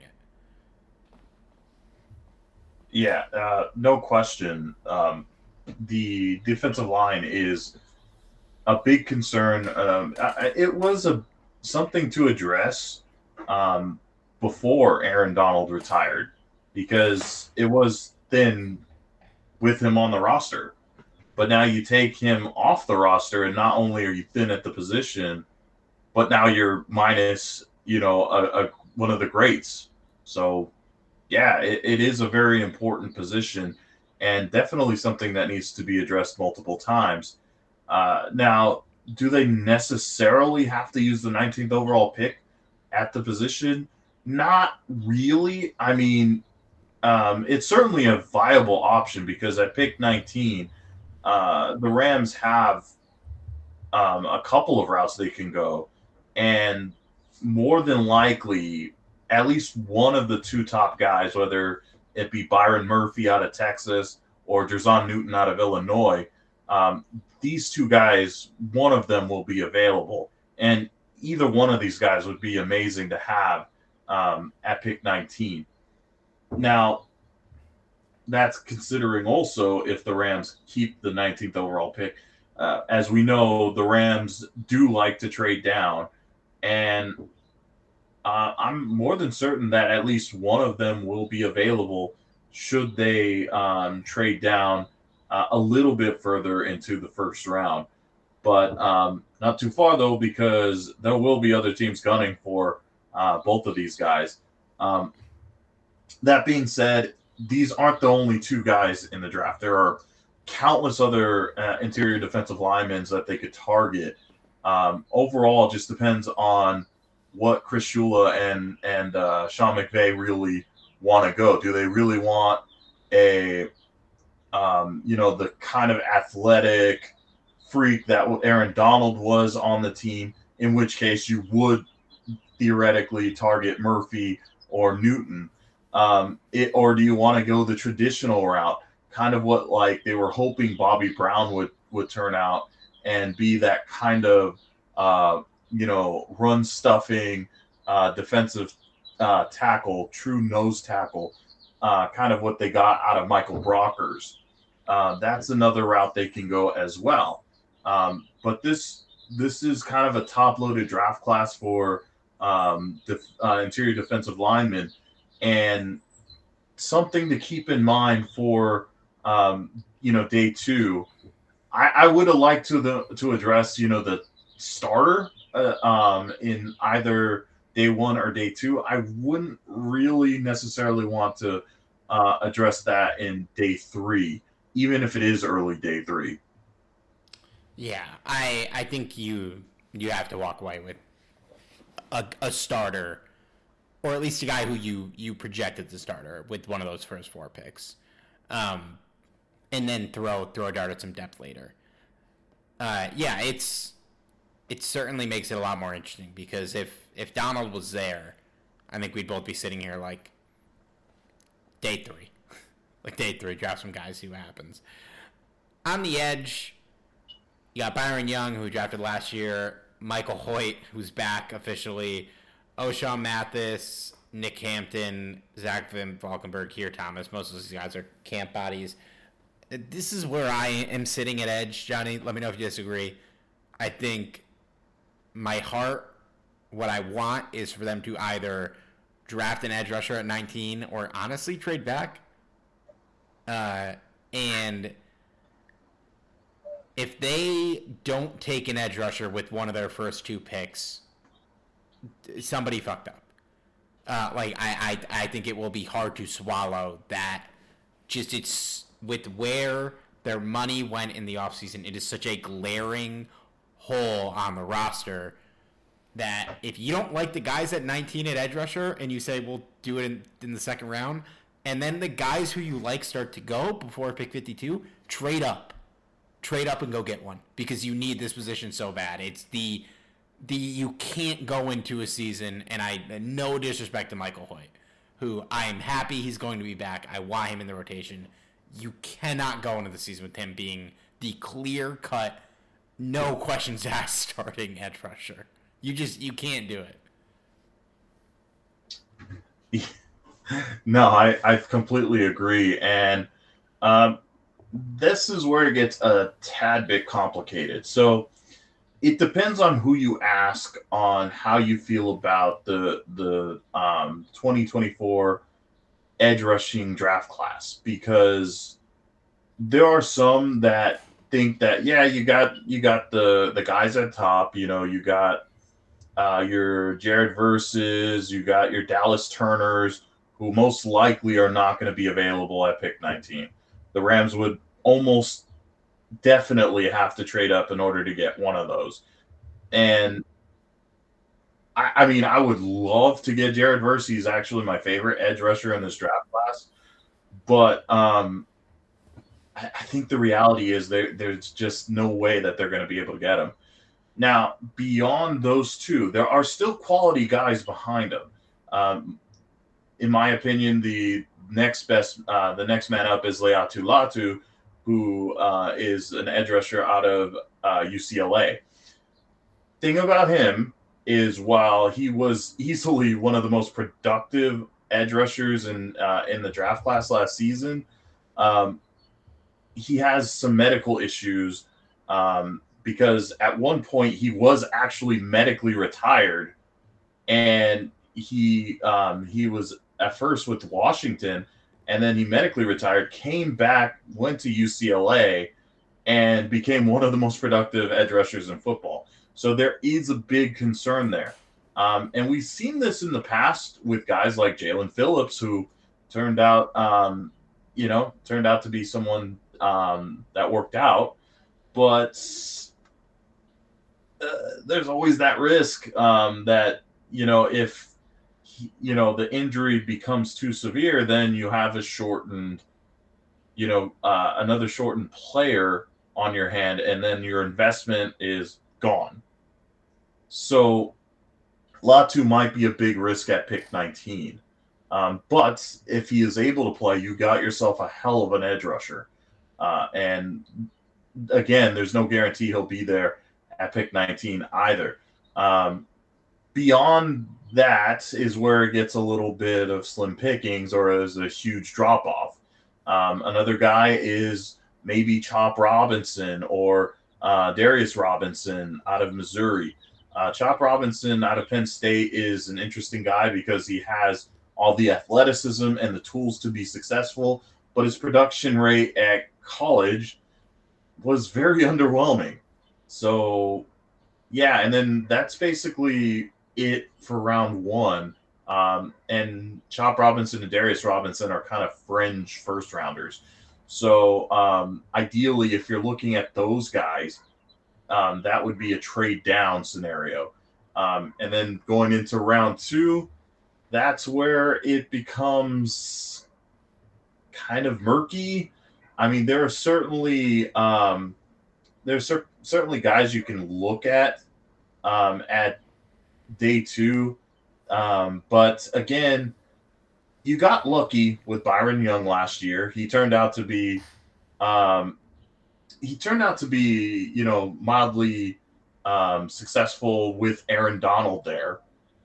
Yeah, uh, no question. Um, the defensive line is a big concern. Um, I, it was a something to address um, before Aaron Donald retired, because it was thin with him on the roster. But now you take him off the roster, and not only are you thin at the position, but now you're minus, you know, a, a one of the greats. So, yeah, it, it is a very important position, and definitely something that needs to be addressed multiple times. Uh, now, do they necessarily have to use the nineteenth overall pick at the position? Not really. I mean, um, it's certainly a viable option, because at pick nineteen, uh, the Rams have um, a couple of routes they can go, and more than likely, at least one of the two top guys, whether it be Byron Murphy out of Texas or Jerzon Newton out of Illinois, um, these two guys, one of them will be available. And either one of these guys would be amazing to have um, at pick nineteen. Now, that's considering also if the Rams keep the nineteenth overall pick. Uh, as we know, the Rams do like to trade down, and uh, I'm more than certain that at least one of them will be available should they um, trade down uh, a little bit further into the first round. But um, not too far, though, because there will be other teams gunning for uh, both of these guys. Um, that being said, these aren't the only two guys in the draft. There are countless other uh, interior defensive linemen that they could target. Um, overall, it just depends on what Chris Shula and and uh, Sean McVay really want to go. Do they really want a, um, you know, the kind of athletic freak that Aaron Donald was on the team, in which case you would theoretically target Murphy or Newton? Um, it, or do you want to go the traditional route, kind of what like they were hoping Bobby Brown would would turn out and be that kind of uh, you know run stuffing uh, defensive uh, tackle, true nose tackle, uh, kind of what they got out of Michael Brockers. Uh, that's another route they can go as well. Um, but this this is kind of a top loaded draft class for um, def, uh, interior defensive linemen. And something to keep in mind for, um, you know, day two, I, I would have liked to the to address, you know, the starter uh, um, in either day one or day two. I wouldn't really necessarily want to uh, address that in day three, even if it is early day three. Yeah, I I think you you have to walk away with a, a starter, or at least a guy who you, you projected the starter with one of those first four picks, um, and then throw throw a dart at some depth later. Uh, yeah, it's it certainly makes it a lot more interesting, because if if Donald was there, I think we'd both be sitting here like day three, like day three, draft some guys, see what happens. On the edge, you got Byron Young, who drafted last year, Michael Hoyt, who's back officially, O'Shawn Mathis, Nick Hampton, Zach Van Valkenburg, Keir Thomas. Most of these guys are camp bodies. This is where I am sitting at edge, Johnny. Let me know if you disagree. I think my heart, what I want is for them to either draft an edge rusher at nineteen or honestly trade back. Uh, and if they don't take an edge rusher with one of their first two picks, somebody fucked up. Uh, like I, I, I think it will be hard to swallow that. Just it's with where their money went in the offseason, it is such a glaring hole on the roster that if you don't like the guys at nineteen at edge rusher and you say, we'll do it in, in the second round, and then the guys who you like start to go before pick fifty-two, trade up. Trade up and go get one because you need this position so bad. It's the the you can't go into a season, and I no disrespect to Michael Hoyt, who I am happy he's going to be back. I want him in the rotation. You cannot go into the season with him being the clear-cut, no questions asked starting edge rusher. You just you can't do it. No, I, I completely agree. And um, this is where it gets a tad bit complicated. So it depends on who you ask on how you feel about the the um, twenty twenty-four edge rushing draft class, because there are some that think that, yeah, you got you got the the guys at top, you know, you got uh, your Jared Verses, you got your Dallas Turners, who most likely are not going to be available at pick nineteen. The Rams would almost definitely have to trade up in order to get one of those. And I, I mean, I would love to get Jared Verse. He's actually my favorite edge rusher in this draft class. But um, I, I think the reality is there, there's just no way that they're going to be able to get him. Now, beyond those two, there are still quality guys behind him. Um, in my opinion, the next best, uh, the next man up is Laiatu Latu, who uh, is an edge rusher out of uh, U C L A. Thing about him is, while he was easily one of the most productive edge rushers in uh, in the draft class last season, um, he has some medical issues um, because at one point he was actually medically retired, and he um, he was at first with Washington, and then he medically retired, came back, went to U C L A, and became one of the most productive edge rushers in football. So there is a big concern there. Um, and we've seen this in the past with guys like Jalen Phillips, who turned out, um, you know, turned out to be someone um, that worked out. But uh, there's always that risk um, that, you know, if, you know, the injury becomes too severe, then you have a shortened, you know, uh, another shortened player on your hand, and then your investment is gone. So Latu might be a big risk at pick nineteen. Um, but if he is able to play, you got yourself a hell of an edge rusher. Uh, and again, there's no guarantee he'll be there at pick nineteen either. Um, beyond that is where it gets a little bit of slim pickings, or is a huge drop off. Um, another guy is maybe Chop Robinson or uh, Darius Robinson out of Missouri. Uh, Chop Robinson out of Penn State is an interesting guy because he has all the athleticism and the tools to be successful, but his production rate at college was very underwhelming. So, yeah, and then that's basically it for round one. Um, and Chop Robinson and Darius Robinson are kind of fringe first rounders. So um, ideally, if you're looking at those guys, um, that would be a trade down scenario. Um, and then going into round two, that's where it becomes kind of murky. I mean, there are certainly um, there's cer- certainly guys you can look at um, at day two. Um, but again, you got lucky with Byron Young last year. He turned out to be, um, he turned out to be, you know, mildly um, successful with Aaron Donald there.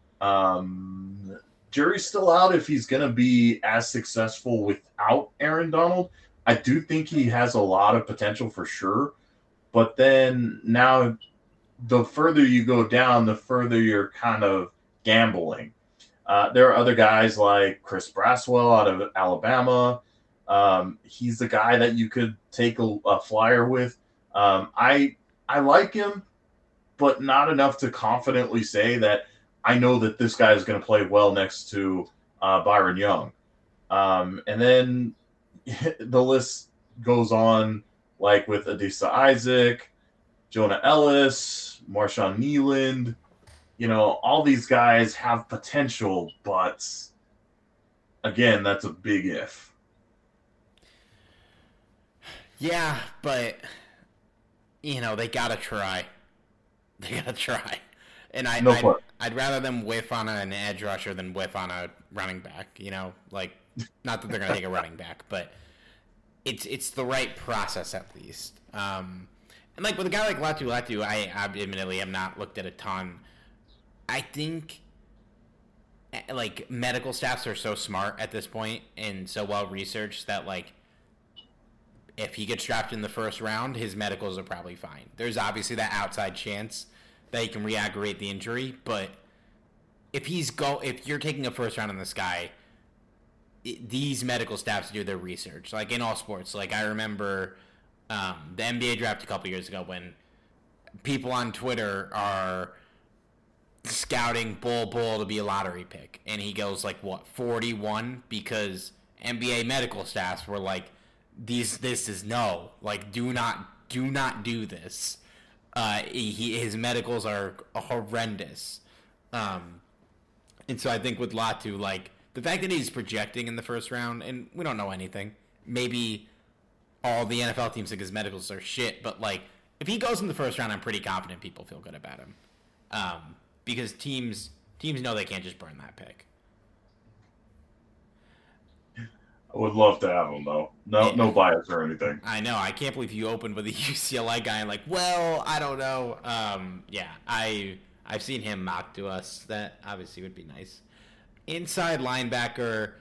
Um, jury's still out if he's going to be as successful without Aaron Donald. I do think he has a lot of potential for sure. But then now, the further you go down, the further you're kind of gambling. Uh, there are other guys like Chris Braswell out of Alabama. Um, he's the guy that you could take a, a flyer with. Um, I I like him, but not enough to confidently say that I know that this guy is going to play well next to uh, Byron Young. Um, and then the list goes on, like with Adisa Isaac, Jonah Ellis, Marshawn Nealand. You know, all these guys have potential, but again, that's a big if. Yeah, but you know, they gotta try. They gotta try. And I, no I'd, I'd rather them whiff on an edge rusher than whiff on a running back. You know, like, not that they're gonna take a running back, but it's it's the right process at least. Um, and like with a guy like Latu Latu, I, I admittedly have not looked at a ton. I think like medical staffs are so smart at this point and so well researched that like if he gets drafted in the first round, his medicals are probably fine. There's obviously that outside chance that he can re-aggravate the injury, but if he's go if you're taking a first round on this guy, it, these medical staffs do their research. Like in all sports, like I remember um, the N B A draft a couple years ago when people on Twitter are scouting Bol Bol to be a lottery pick, and he goes like what forty-one because N B A medical staffs were like, these this is no, like do not do not do this. Uh, he his medicals are horrendous, um, and so I think with Latu, like the fact that he's projecting in the first round, and we don't know anything. Maybe all the N F L teams think his medicals are shit, but like if he goes in the first round, I'm pretty confident people feel good about him. Um, Because teams teams know they can't just burn that pick. I would love to have him though. No, yeah. No bias or anything. I know. I can't believe you opened with a U C L A guy and like, well, I don't know. Um, yeah, I I've seen him mocked to us. That obviously would be nice. Inside linebacker,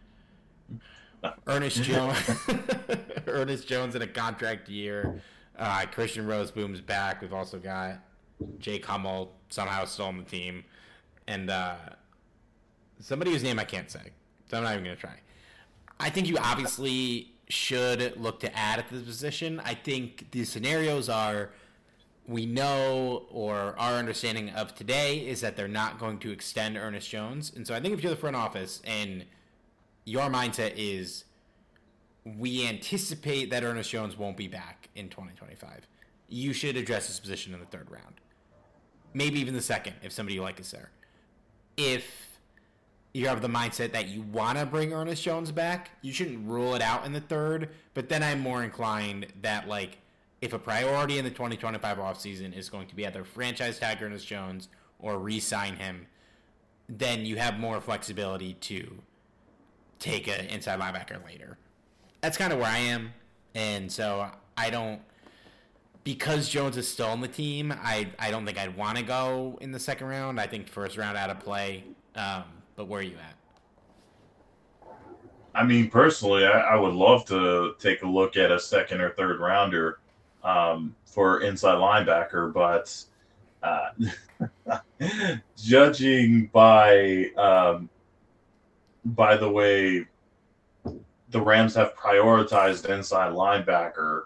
Ernest Jones. Ernest Jones in a contract year. Uh, Christian Roseboom's back. We've also got Jake Hummel somehow still on the team, and uh, somebody whose name I can't say, so I'm not even going to try. I think you obviously should look to add at this position. I think the scenarios are, we know, or our understanding of today is that they're not going to extend Ernest Jones, and so I think if you're the front office and your mindset is, we anticipate that Ernest Jones won't be back in twenty twenty-five, you should address this position in the third round. Maybe even the second, if somebody you like is there. If you have the mindset that you want to bring Ernest Jones back, you shouldn't rule it out in the third. But then I'm more inclined that, like, if a priority in the twenty twenty-five offseason is going to be either franchise tag Ernest Jones or re-sign him, then you have more flexibility to take an inside linebacker later. That's kind of where I am. And so I don't... Because Jones is still on the team, I, I don't think I'd want to go in the second round. I think first round out of play. Um, but where are you at? I mean, personally, I, I would love to take a look at a second or third rounder um, for inside linebacker, but uh, judging by um, by the way the Rams have prioritized inside linebacker,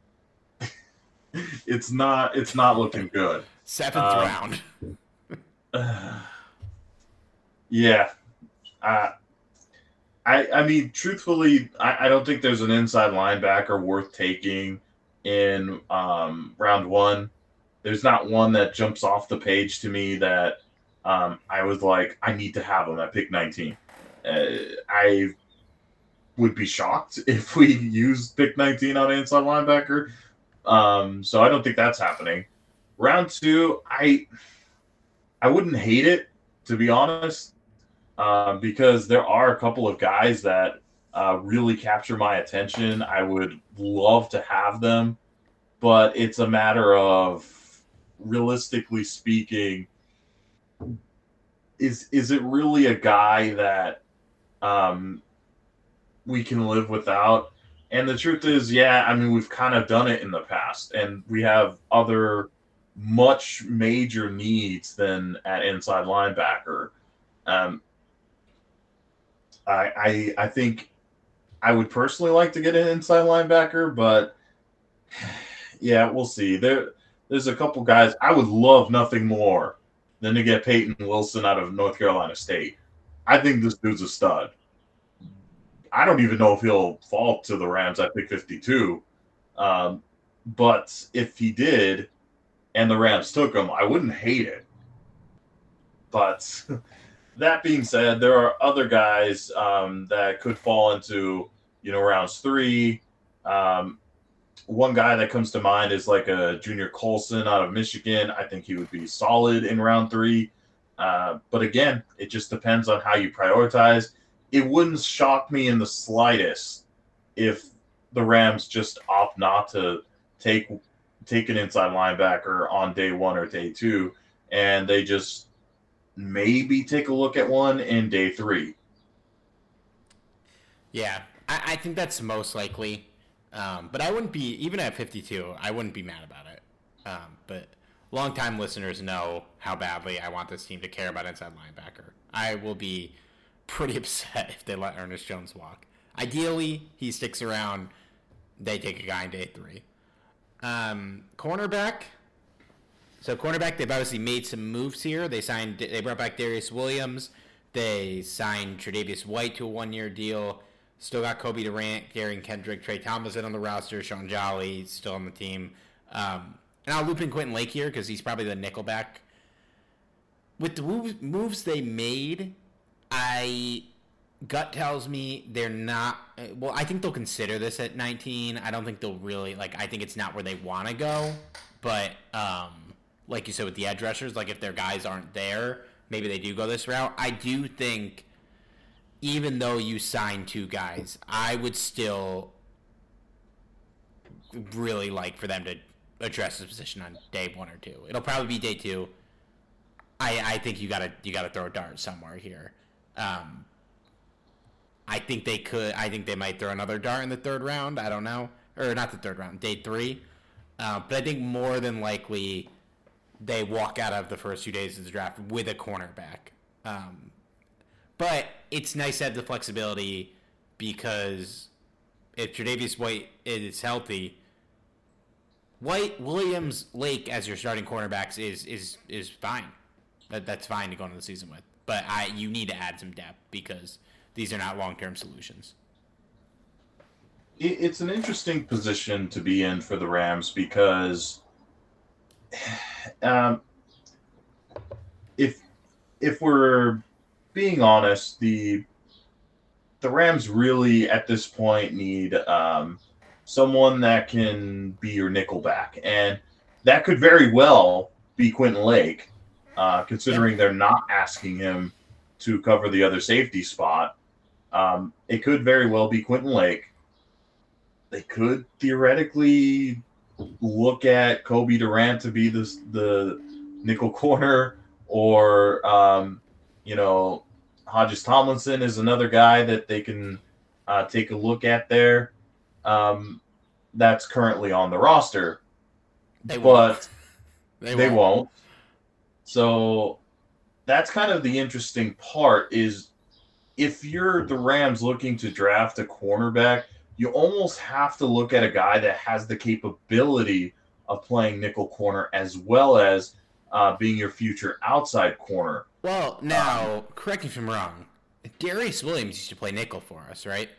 It's not. It's not looking good. Seventh um, round. uh, yeah, uh, I. I mean, truthfully, I, I don't think there's an inside linebacker worth taking in um, round one. There's not one that jumps off the page to me that um, I was like, I need to have him at pick nineteen. Uh, I would be shocked if we used pick nineteen on an inside linebacker. Um, so I don't think that's happening. Round two, I I wouldn't hate it, to be honest, uh, because there are a couple of guys that uh, really capture my attention. I would love to have them, but it's a matter of, realistically speaking, is is it really a guy that um, we can live without? And the truth is, yeah, I mean, we've kind of done it in the past, and we have other much major needs than at inside linebacker. Um, I, I, I think I would personally like to get an inside linebacker, but yeah, we'll see. There, there's a couple guys I would love nothing more than to get Peyton Wilson out of North Carolina State. I think this dude's a stud. I don't even know if he'll fall to the Rams at pick fifty-two. Um, but if he did, and the Rams took him, I wouldn't hate it. But that being said, there are other guys um, that could fall into, you know, rounds three. Um, one guy that comes to mind is like a Junior Colson out of Michigan. I think he would be solid in round three. Uh, but again, it just depends on how you prioritize. It wouldn't shock me in the slightest if the Rams just opt not to take take an inside linebacker on day one or day two, and they just maybe take a look at one in day three. Yeah, I, I think that's most likely. Um, but I wouldn't be, even at fifty-two, I wouldn't be mad about it. Um, but longtime listeners know how badly I want this team to care about inside linebacker. I will be pretty upset if they let Ernest Jones walk. Ideally, he sticks around. They take a guy in day three. Um, cornerback. So cornerback, they've obviously made some moves here. They signed, they brought back Darius Williams. They signed Tre'Davious White to a one-year deal. Still got Kobe Durant, Gary Kendrick, Trey Tomlinson on the roster, Sean Jolly still on the team. Um, and I'll loop in Quentin Lake here because he's probably the nickelback. With the moves they made, I gut tells me they're not. Well, I think they'll consider this at nineteen. I don't think they'll really like. I think it's not where they want to go. But um, like you said with the edge rushers, like if their guys aren't there, maybe they do go this route. I do think, even though you sign two guys, I would still really like for them to address this position on day one or two. It'll probably be day two. I, I think you gotta you gotta throw a dart somewhere here. Um, I think they could. I think they might throw another dart in the third round. I don't know, or not the third round, day three. Uh, but I think more than likely they walk out of the first few days of the draft with a cornerback. Um, but it's nice to have the flexibility because if Tre'Davious White is healthy, White, Williams, Lake as your starting cornerbacks is is is fine. That that's fine to go into the season with. But I you need to add some depth because these are not long-term solutions. It's an interesting position to be in for the Rams because um, if if we're being honest, the the Rams really at this point need um, someone that can be your nickel back, and that could very well be Quentin Lake, uh, considering they're not asking him to cover the other safety spot. Um, it could very well be Quentin Lake. They could theoretically look at Kobe Durant to be the the nickel corner, or um, you know, Hodges Tomlinson is another guy that they can uh, take a look at there. Um, that's currently on the roster, They but won't. they, They won't. won't. So that's kind of the interesting part is if you're the Rams looking to draft a cornerback, you almost have to look at a guy that has the capability of playing nickel corner as well as uh, being your future outside corner. Well, now, um, correct me if I'm wrong. Darius Williams used to play nickel for us, right?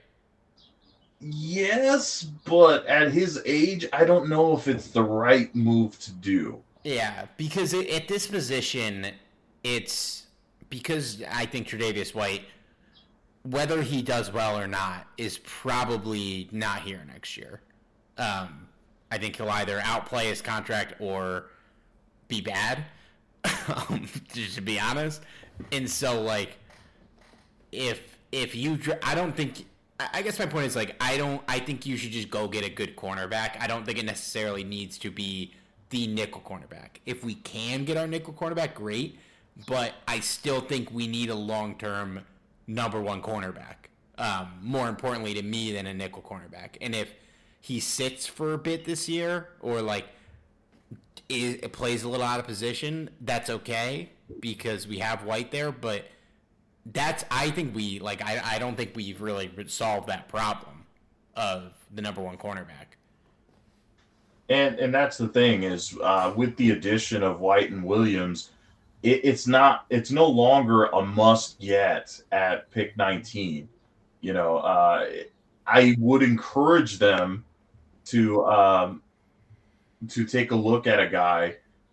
Yes, but at his age, I don't know if it's the right move to do. Yeah, because it, at this position, it's because I think Tre'Davious White, whether he does well or not, is probably not here next year. Um, I think he'll either outplay his contract or be bad, um, to be honest. And so, like, if if you, I don't think. I guess my point is like I don't. I think you should just go get a good cornerback. I don't think it necessarily needs to be the nickel cornerback. If we can get our nickel cornerback, great. But I still think we need a long-term number one cornerback. Um, more importantly to me than a nickel cornerback. And if he sits for a bit this year or like is, it plays a little out of position, that's okay because we have White there. But that's I think we like I, I don't think we've really solved that problem of the number one cornerback. And and that's the thing is uh, with the addition of White and Williams, it, it's not it's no longer a must get at pick nineteen. You know, uh, I would encourage them to um, to take a look at a guy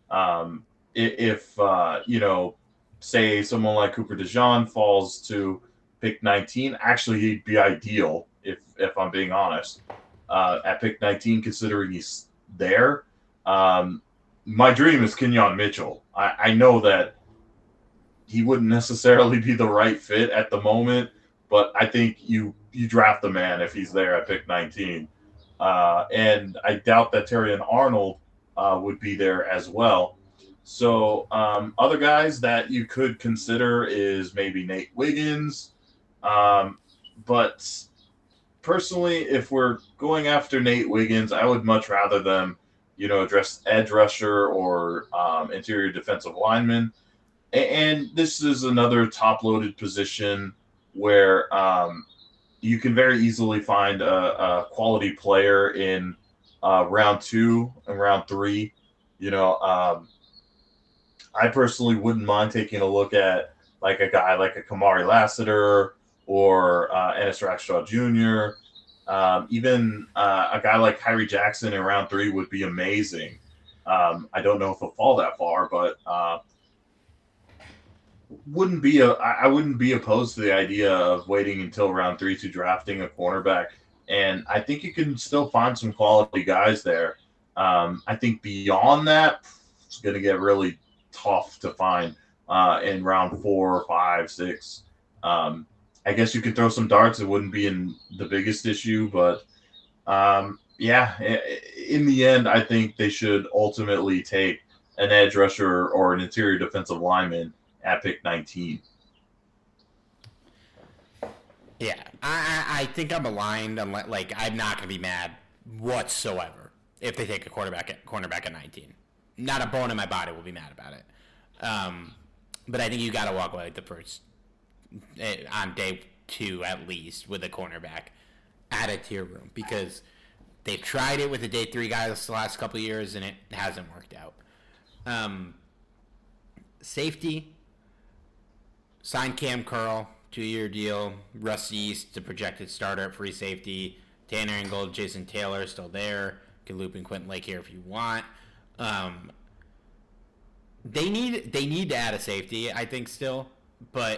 Um, if, uh, you know, say someone like Cooper DeJean falls to pick nineteen, actually he'd be ideal if if I'm being honest. Uh, at pick nineteen, considering he's there. Um, my dream is Kenyon Mitchell. I, I know that he wouldn't necessarily be the right fit at the moment, but I think you you draft the man if he's there at pick nineteen. Uh, and I doubt that Terrion Arnold uh, would be there as well. So um, other guys that you could consider is maybe Nate Wiggins. Um, but personally, if we're going after Nate Wiggins, I would much rather them, you know, address edge rusher or um, interior defensive lineman. And this is another top-loaded position where um, you can very easily find a, a quality player in uh, round two and round three. You know, um, I personally wouldn't mind taking a look at like a guy like a Kamari Lassiter or uh, Ennis Rackstraw Junior Um, even uh, a guy like Kyrie Jackson in round three would be amazing. Um, I don't know if he'll fall that far, but uh, wouldn't be a I wouldn't be opposed to the idea of waiting until round three to drafting a cornerback. And I think you can still find some quality guys there. Um, I think beyond that, it's going to get really tough to find uh, in round four, five, six. Um, I guess you could throw some darts. It wouldn't be in the biggest issue, but um, yeah, in the end, I think they should ultimately take an edge rusher or an interior defensive lineman at pick nineteen. Yeah, I, I think I'm aligned. On, like, I'm not going to be mad whatsoever if they take a quarterback at cornerback at nineteen. Not a bone in my body will be mad about it. Um, but I think you got to walk away with the first on day two at least with a cornerback at a tier room because they've tried it with the day three guys the last couple of years and it hasn't worked out. Um, safety, sign Cam Curl, two-year deal. Russ East, the projected starter at free safety. Tanner Ingold, Jason Taylor still there. You can loop in Quentin Lake here if you want. Um, they need they need to add a safety, I think, still, but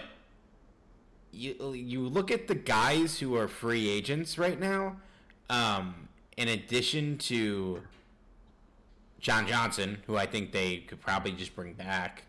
you you look at the guys who are free agents right now. Um, in addition to John Johnson, who I think they could probably just bring back,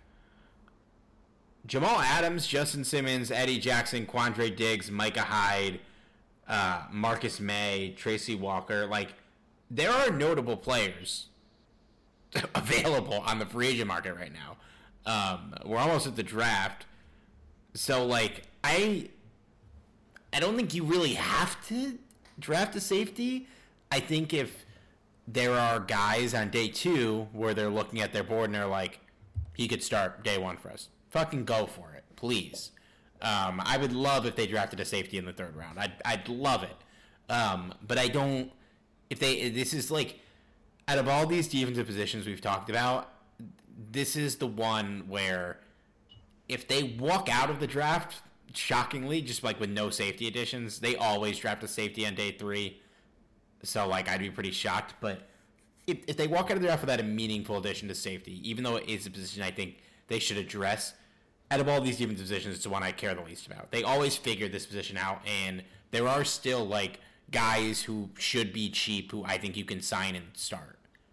Jamal Adams, Justin Simmons, Eddie Jackson, Quandre Diggs, Micah Hyde, uh, Marcus May, Tracy Walker. Like, there are notable players available on the free agent market right now. Um, we're almost at the draft. So, like, I I don't think you really have to draft a safety. I think if there are guys on day two where they're looking at their board and they're like, he could start day one for us, fucking go for it, please. Um, I would love if they drafted a safety in the third round. I'd, I'd love it. Um, but I don't, if they, this is like, out of all these defensive positions we've talked about, this is the one where if they walk out of the draft, shockingly, just like with no safety additions, they always draft a safety on day three. So, like, I'd be pretty shocked. But if, if they walk out of the draft without a meaningful addition to safety, even though it is a position I think they should address, out of all these defensive positions, it's the one I care the least about. They always figure this position out, and there are still, like, guys who should be cheap who I think you can sign and start.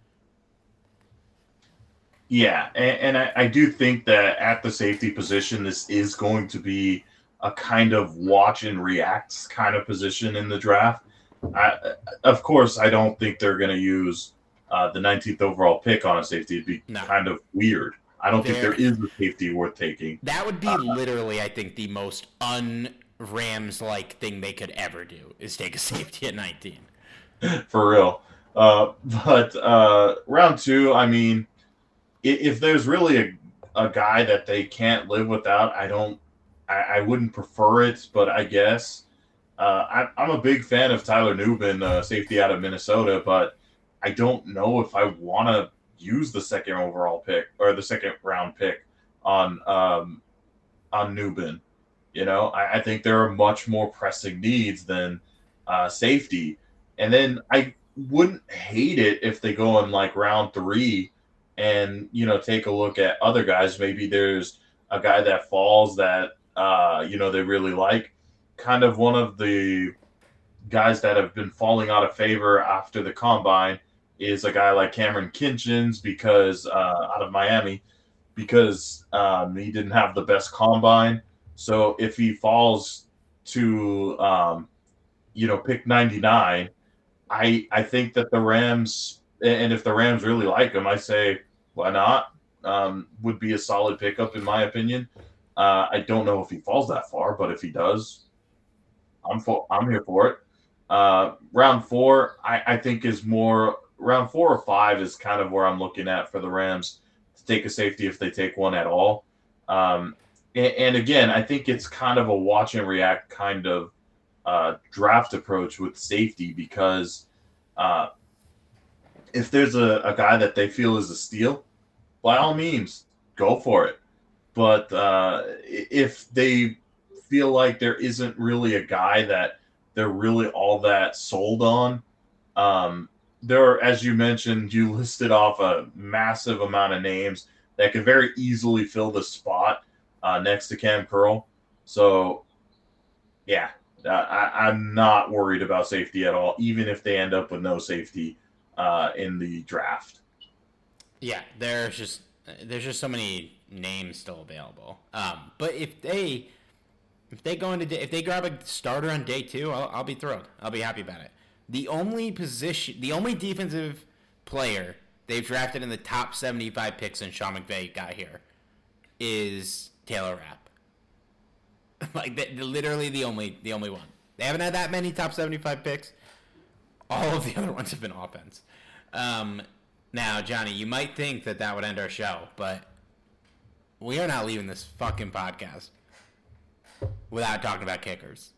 Yeah, and, and I, I do think that at the safety position, this is going to be a kind of watch and react kind of position in the draft. I, of course, I don't think they're going to use uh, the nineteenth overall pick on a safety. It'd be no. kind of weird. I don't there, think there is a safety worth taking. That would be uh, literally, I think, the most un-Rams-like thing they could ever do is take a safety at nineteen. For real. Uh, but uh, round two, I mean, if there's really a, a guy that they can't live without, I don't, I, I wouldn't prefer it, but I guess uh, I, I'm a big fan of Tyler Nubin, uh, safety out of Minnesota, but I don't know if I want to use the second overall pick or the second round pick on um, on Nubin. You know, I, I think there are much more pressing needs than uh, safety, and then I wouldn't hate it if they go in like round three and, you know, take a look at other guys. Maybe there's a guy that falls that, uh, you know, they really like. Kind of one of the guys that have been falling out of favor after the combine is a guy like Cameron Kinchins because uh, out of Miami, because um, he didn't have the best combine. So if he falls to, um, you know, pick ninety-nine, I I think that the Rams, and if the Rams really like him, I say, why not? Um, would be a solid pickup in my opinion. Uh, I don't know if he falls that far, but if he does, I'm for, I'm here for it. Uh, round four, I, I think is more round four or five is kind of where I'm looking at for the Rams to take a safety if they take one at all. Um, and, and again, I think it's kind of a watch and react kind of uh, draft approach with safety because uh, if there's a, a guy that they feel is a steal, by all means, go for it. But uh, if they feel like there isn't really a guy that they're really all that sold on, um, there are, as you mentioned, you listed off a massive amount of names that could very easily fill the spot uh, next to Cam Curl. So, yeah, I, I'm not worried about safety at all, even if they end up with no safety uh, in the draft. Yeah, there's just there's just so many names still available. Um, but if they if they go into if they grab a starter on day two, I'll, I'll be thrilled. I'll be happy about it. The only position, the only defensive player they've drafted in the top seventy-five picks since Sean McVay got here is Taylor Rapp. Like the, the, literally the only the only one. They haven't had that many top seventy-five picks. All of the other ones have been offense. Um, now, Johnny, you might think that that would end our show, but we are not leaving this fucking podcast without talking about kickers.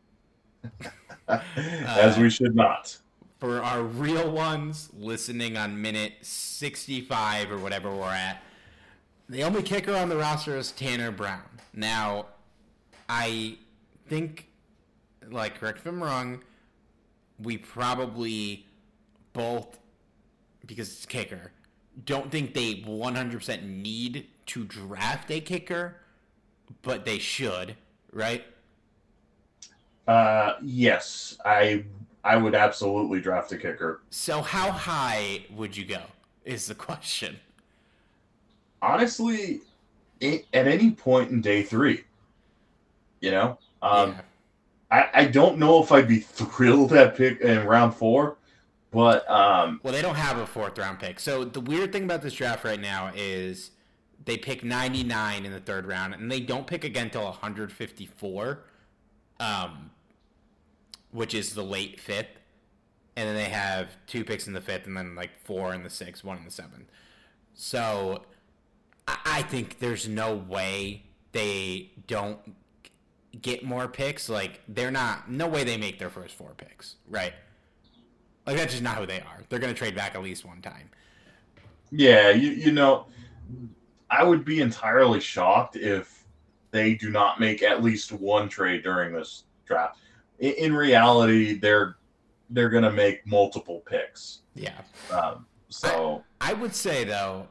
As uh, we should not. For our real ones listening on minute sixty-five or whatever we're at, the only kicker on the roster is Tanner Brown. Now, I think, like, correct if I'm wrong, we probably both, because it's kicker, don't think they one hundred percent need to draft a kicker, but they should, right? Uh, yes, I I would absolutely draft a kicker. So how high would you go, is the question. Honestly, at any point in day three, you know? Um, yeah. I, I don't know if I'd be thrilled at pick in round four, but... Um, well, they don't have a fourth round pick. So the weird thing about this draft right now is they pick ninety-nine in the third round, and they don't pick again until one hundred fifty-four, um, which is the late fifth. And then they have two picks in the fifth, and then like four in the sixth, one in the seventh. So I, I think there's no way they don't get more picks. Like, they're not, no way they make their first four picks, right? Like, that's just not who they are. They're going to trade back at least one time. Yeah, you you know, I would be entirely shocked if they do not make at least one trade during this draft. In, in reality, they're they're going to make multiple picks. Yeah. Um, so I, I would say, though,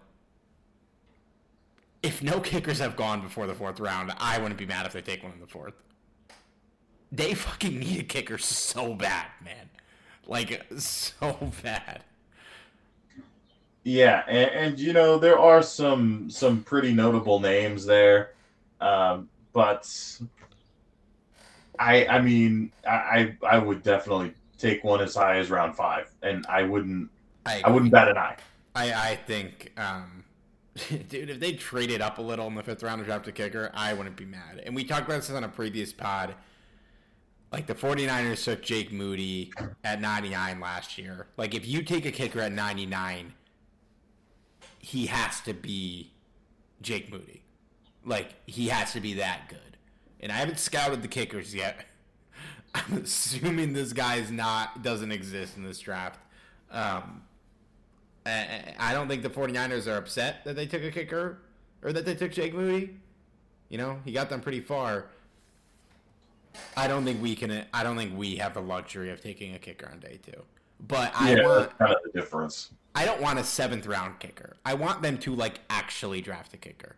if no kickers have gone before the fourth round, I wouldn't be mad if they take one in the fourth. They fucking need a kicker so bad, man. Like, so bad. Yeah, and, and you know, there are some some pretty notable names there. Um, but I I mean, I I would definitely take one as high as round five, and I wouldn't I, I wouldn't bat an eye. I, I think um dude, if they traded up a little in the fifth round to draft a kicker, I wouldn't be mad. And we talked about this on a previous pod. Like, the 49ers took Jake Moody at ninety-nine last year. Like, if you take a kicker at ninety-nine, he has to be Jake Moody. Like, he has to be that good. And I haven't scouted the kickers yet. I'm assuming this guy's not, doesn't exist in this draft. Um, I don't think the 49ers are upset that they took a kicker or that they took Jake Moody. You know, he got them pretty far. I don't think we can. I don't think we have the luxury of taking a kicker on day two. But I yeah, want that's kind of the difference. I don't want a seventh round kicker. I want them to like actually draft a kicker.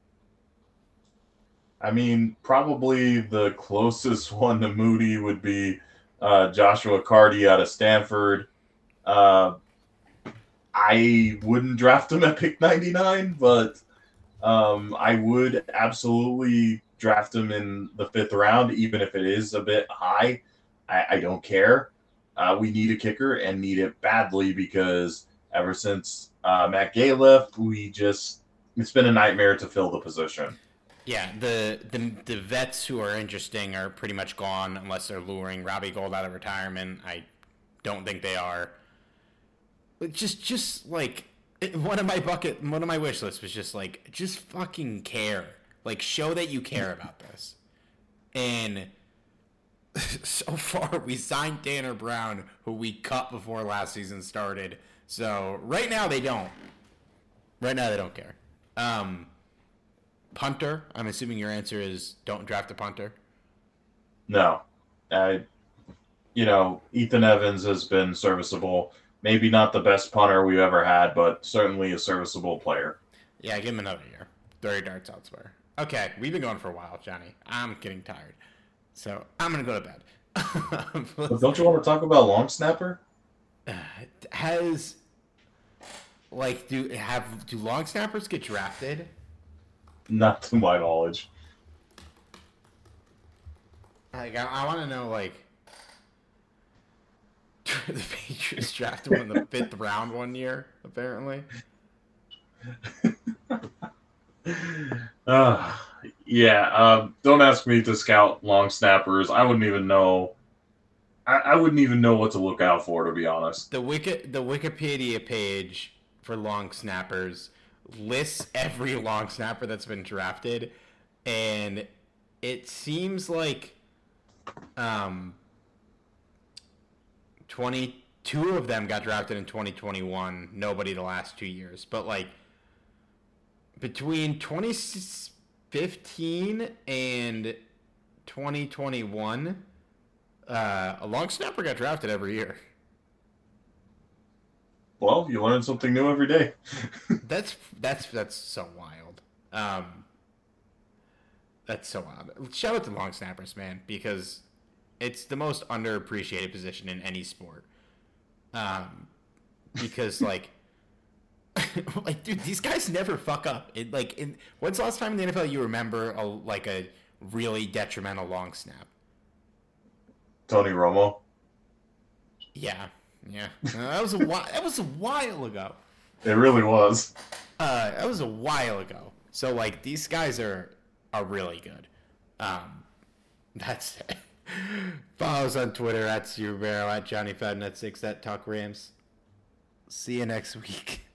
I mean, probably the closest one to Moody would be uh, Joshua Carty out of Stanford. Uh, I wouldn't draft him at pick ninety-nine, but um, I would absolutely draft him in the fifth round, even if it is a bit high. I, I don't care. Uh, we need a kicker and need it badly because ever since uh, Matt Gay left, we just it's been a nightmare to fill the position. Yeah, the, the the vets who are interesting are pretty much gone unless they're luring Robbie Gould out of retirement. I don't think they are. But just just like one of my bucket, one of my wish lists was just like just fucking care, like show that you care about this. And so far, we signed Tanner Brown, who we cut before last season started. So right now they don't. Right now they don't care. Um, punter. I'm assuming your answer is don't draft a punter. No, I. You know, Ethan Evans has been serviceable. Maybe not the best punter we've ever had, but certainly a serviceable player. Yeah, give him another year. Throw your darts elsewhere. Okay, we've been going for a while, Johnny. I'm getting tired. So I'm going to go to bed. But don't you want to talk about long snapper? Uh, has, like, do have do long snappers get drafted? Not to my knowledge. Like, I, I want to know, like, the Patriots drafted one in the fifth round one year, apparently. uh, yeah, um, don't ask me to scout long snappers. I wouldn't even know. I, I wouldn't even know what to look out for, to be honest. The Wiki, the Wikipedia page for long snappers lists every long snapper that's been drafted, and it seems like um. twenty-two of them got drafted in twenty twenty-one. Nobody the last two years. But, like, between twenty fifteen and twenty twenty-one, uh, a long snapper got drafted every year. Well, you learn something new every day. that's that's that's so wild. Um, that's so wild. Shout out to long snappers, man, because it's the most underappreciated position in any sport. Um, because like, like, dude, these guys never fuck up. It like, in, when's the last time in the N F L you remember a like a really detrimental long snap? Tony Romo. Yeah, yeah, uh, that was a while. That was a while ago. It really was. Uh, that was a while ago. So like, these guys are are really good. Um, that's it. Follow us on Twitter at Super Barrow, at Johnny Fadden, at six at Talk Rams. See you next week.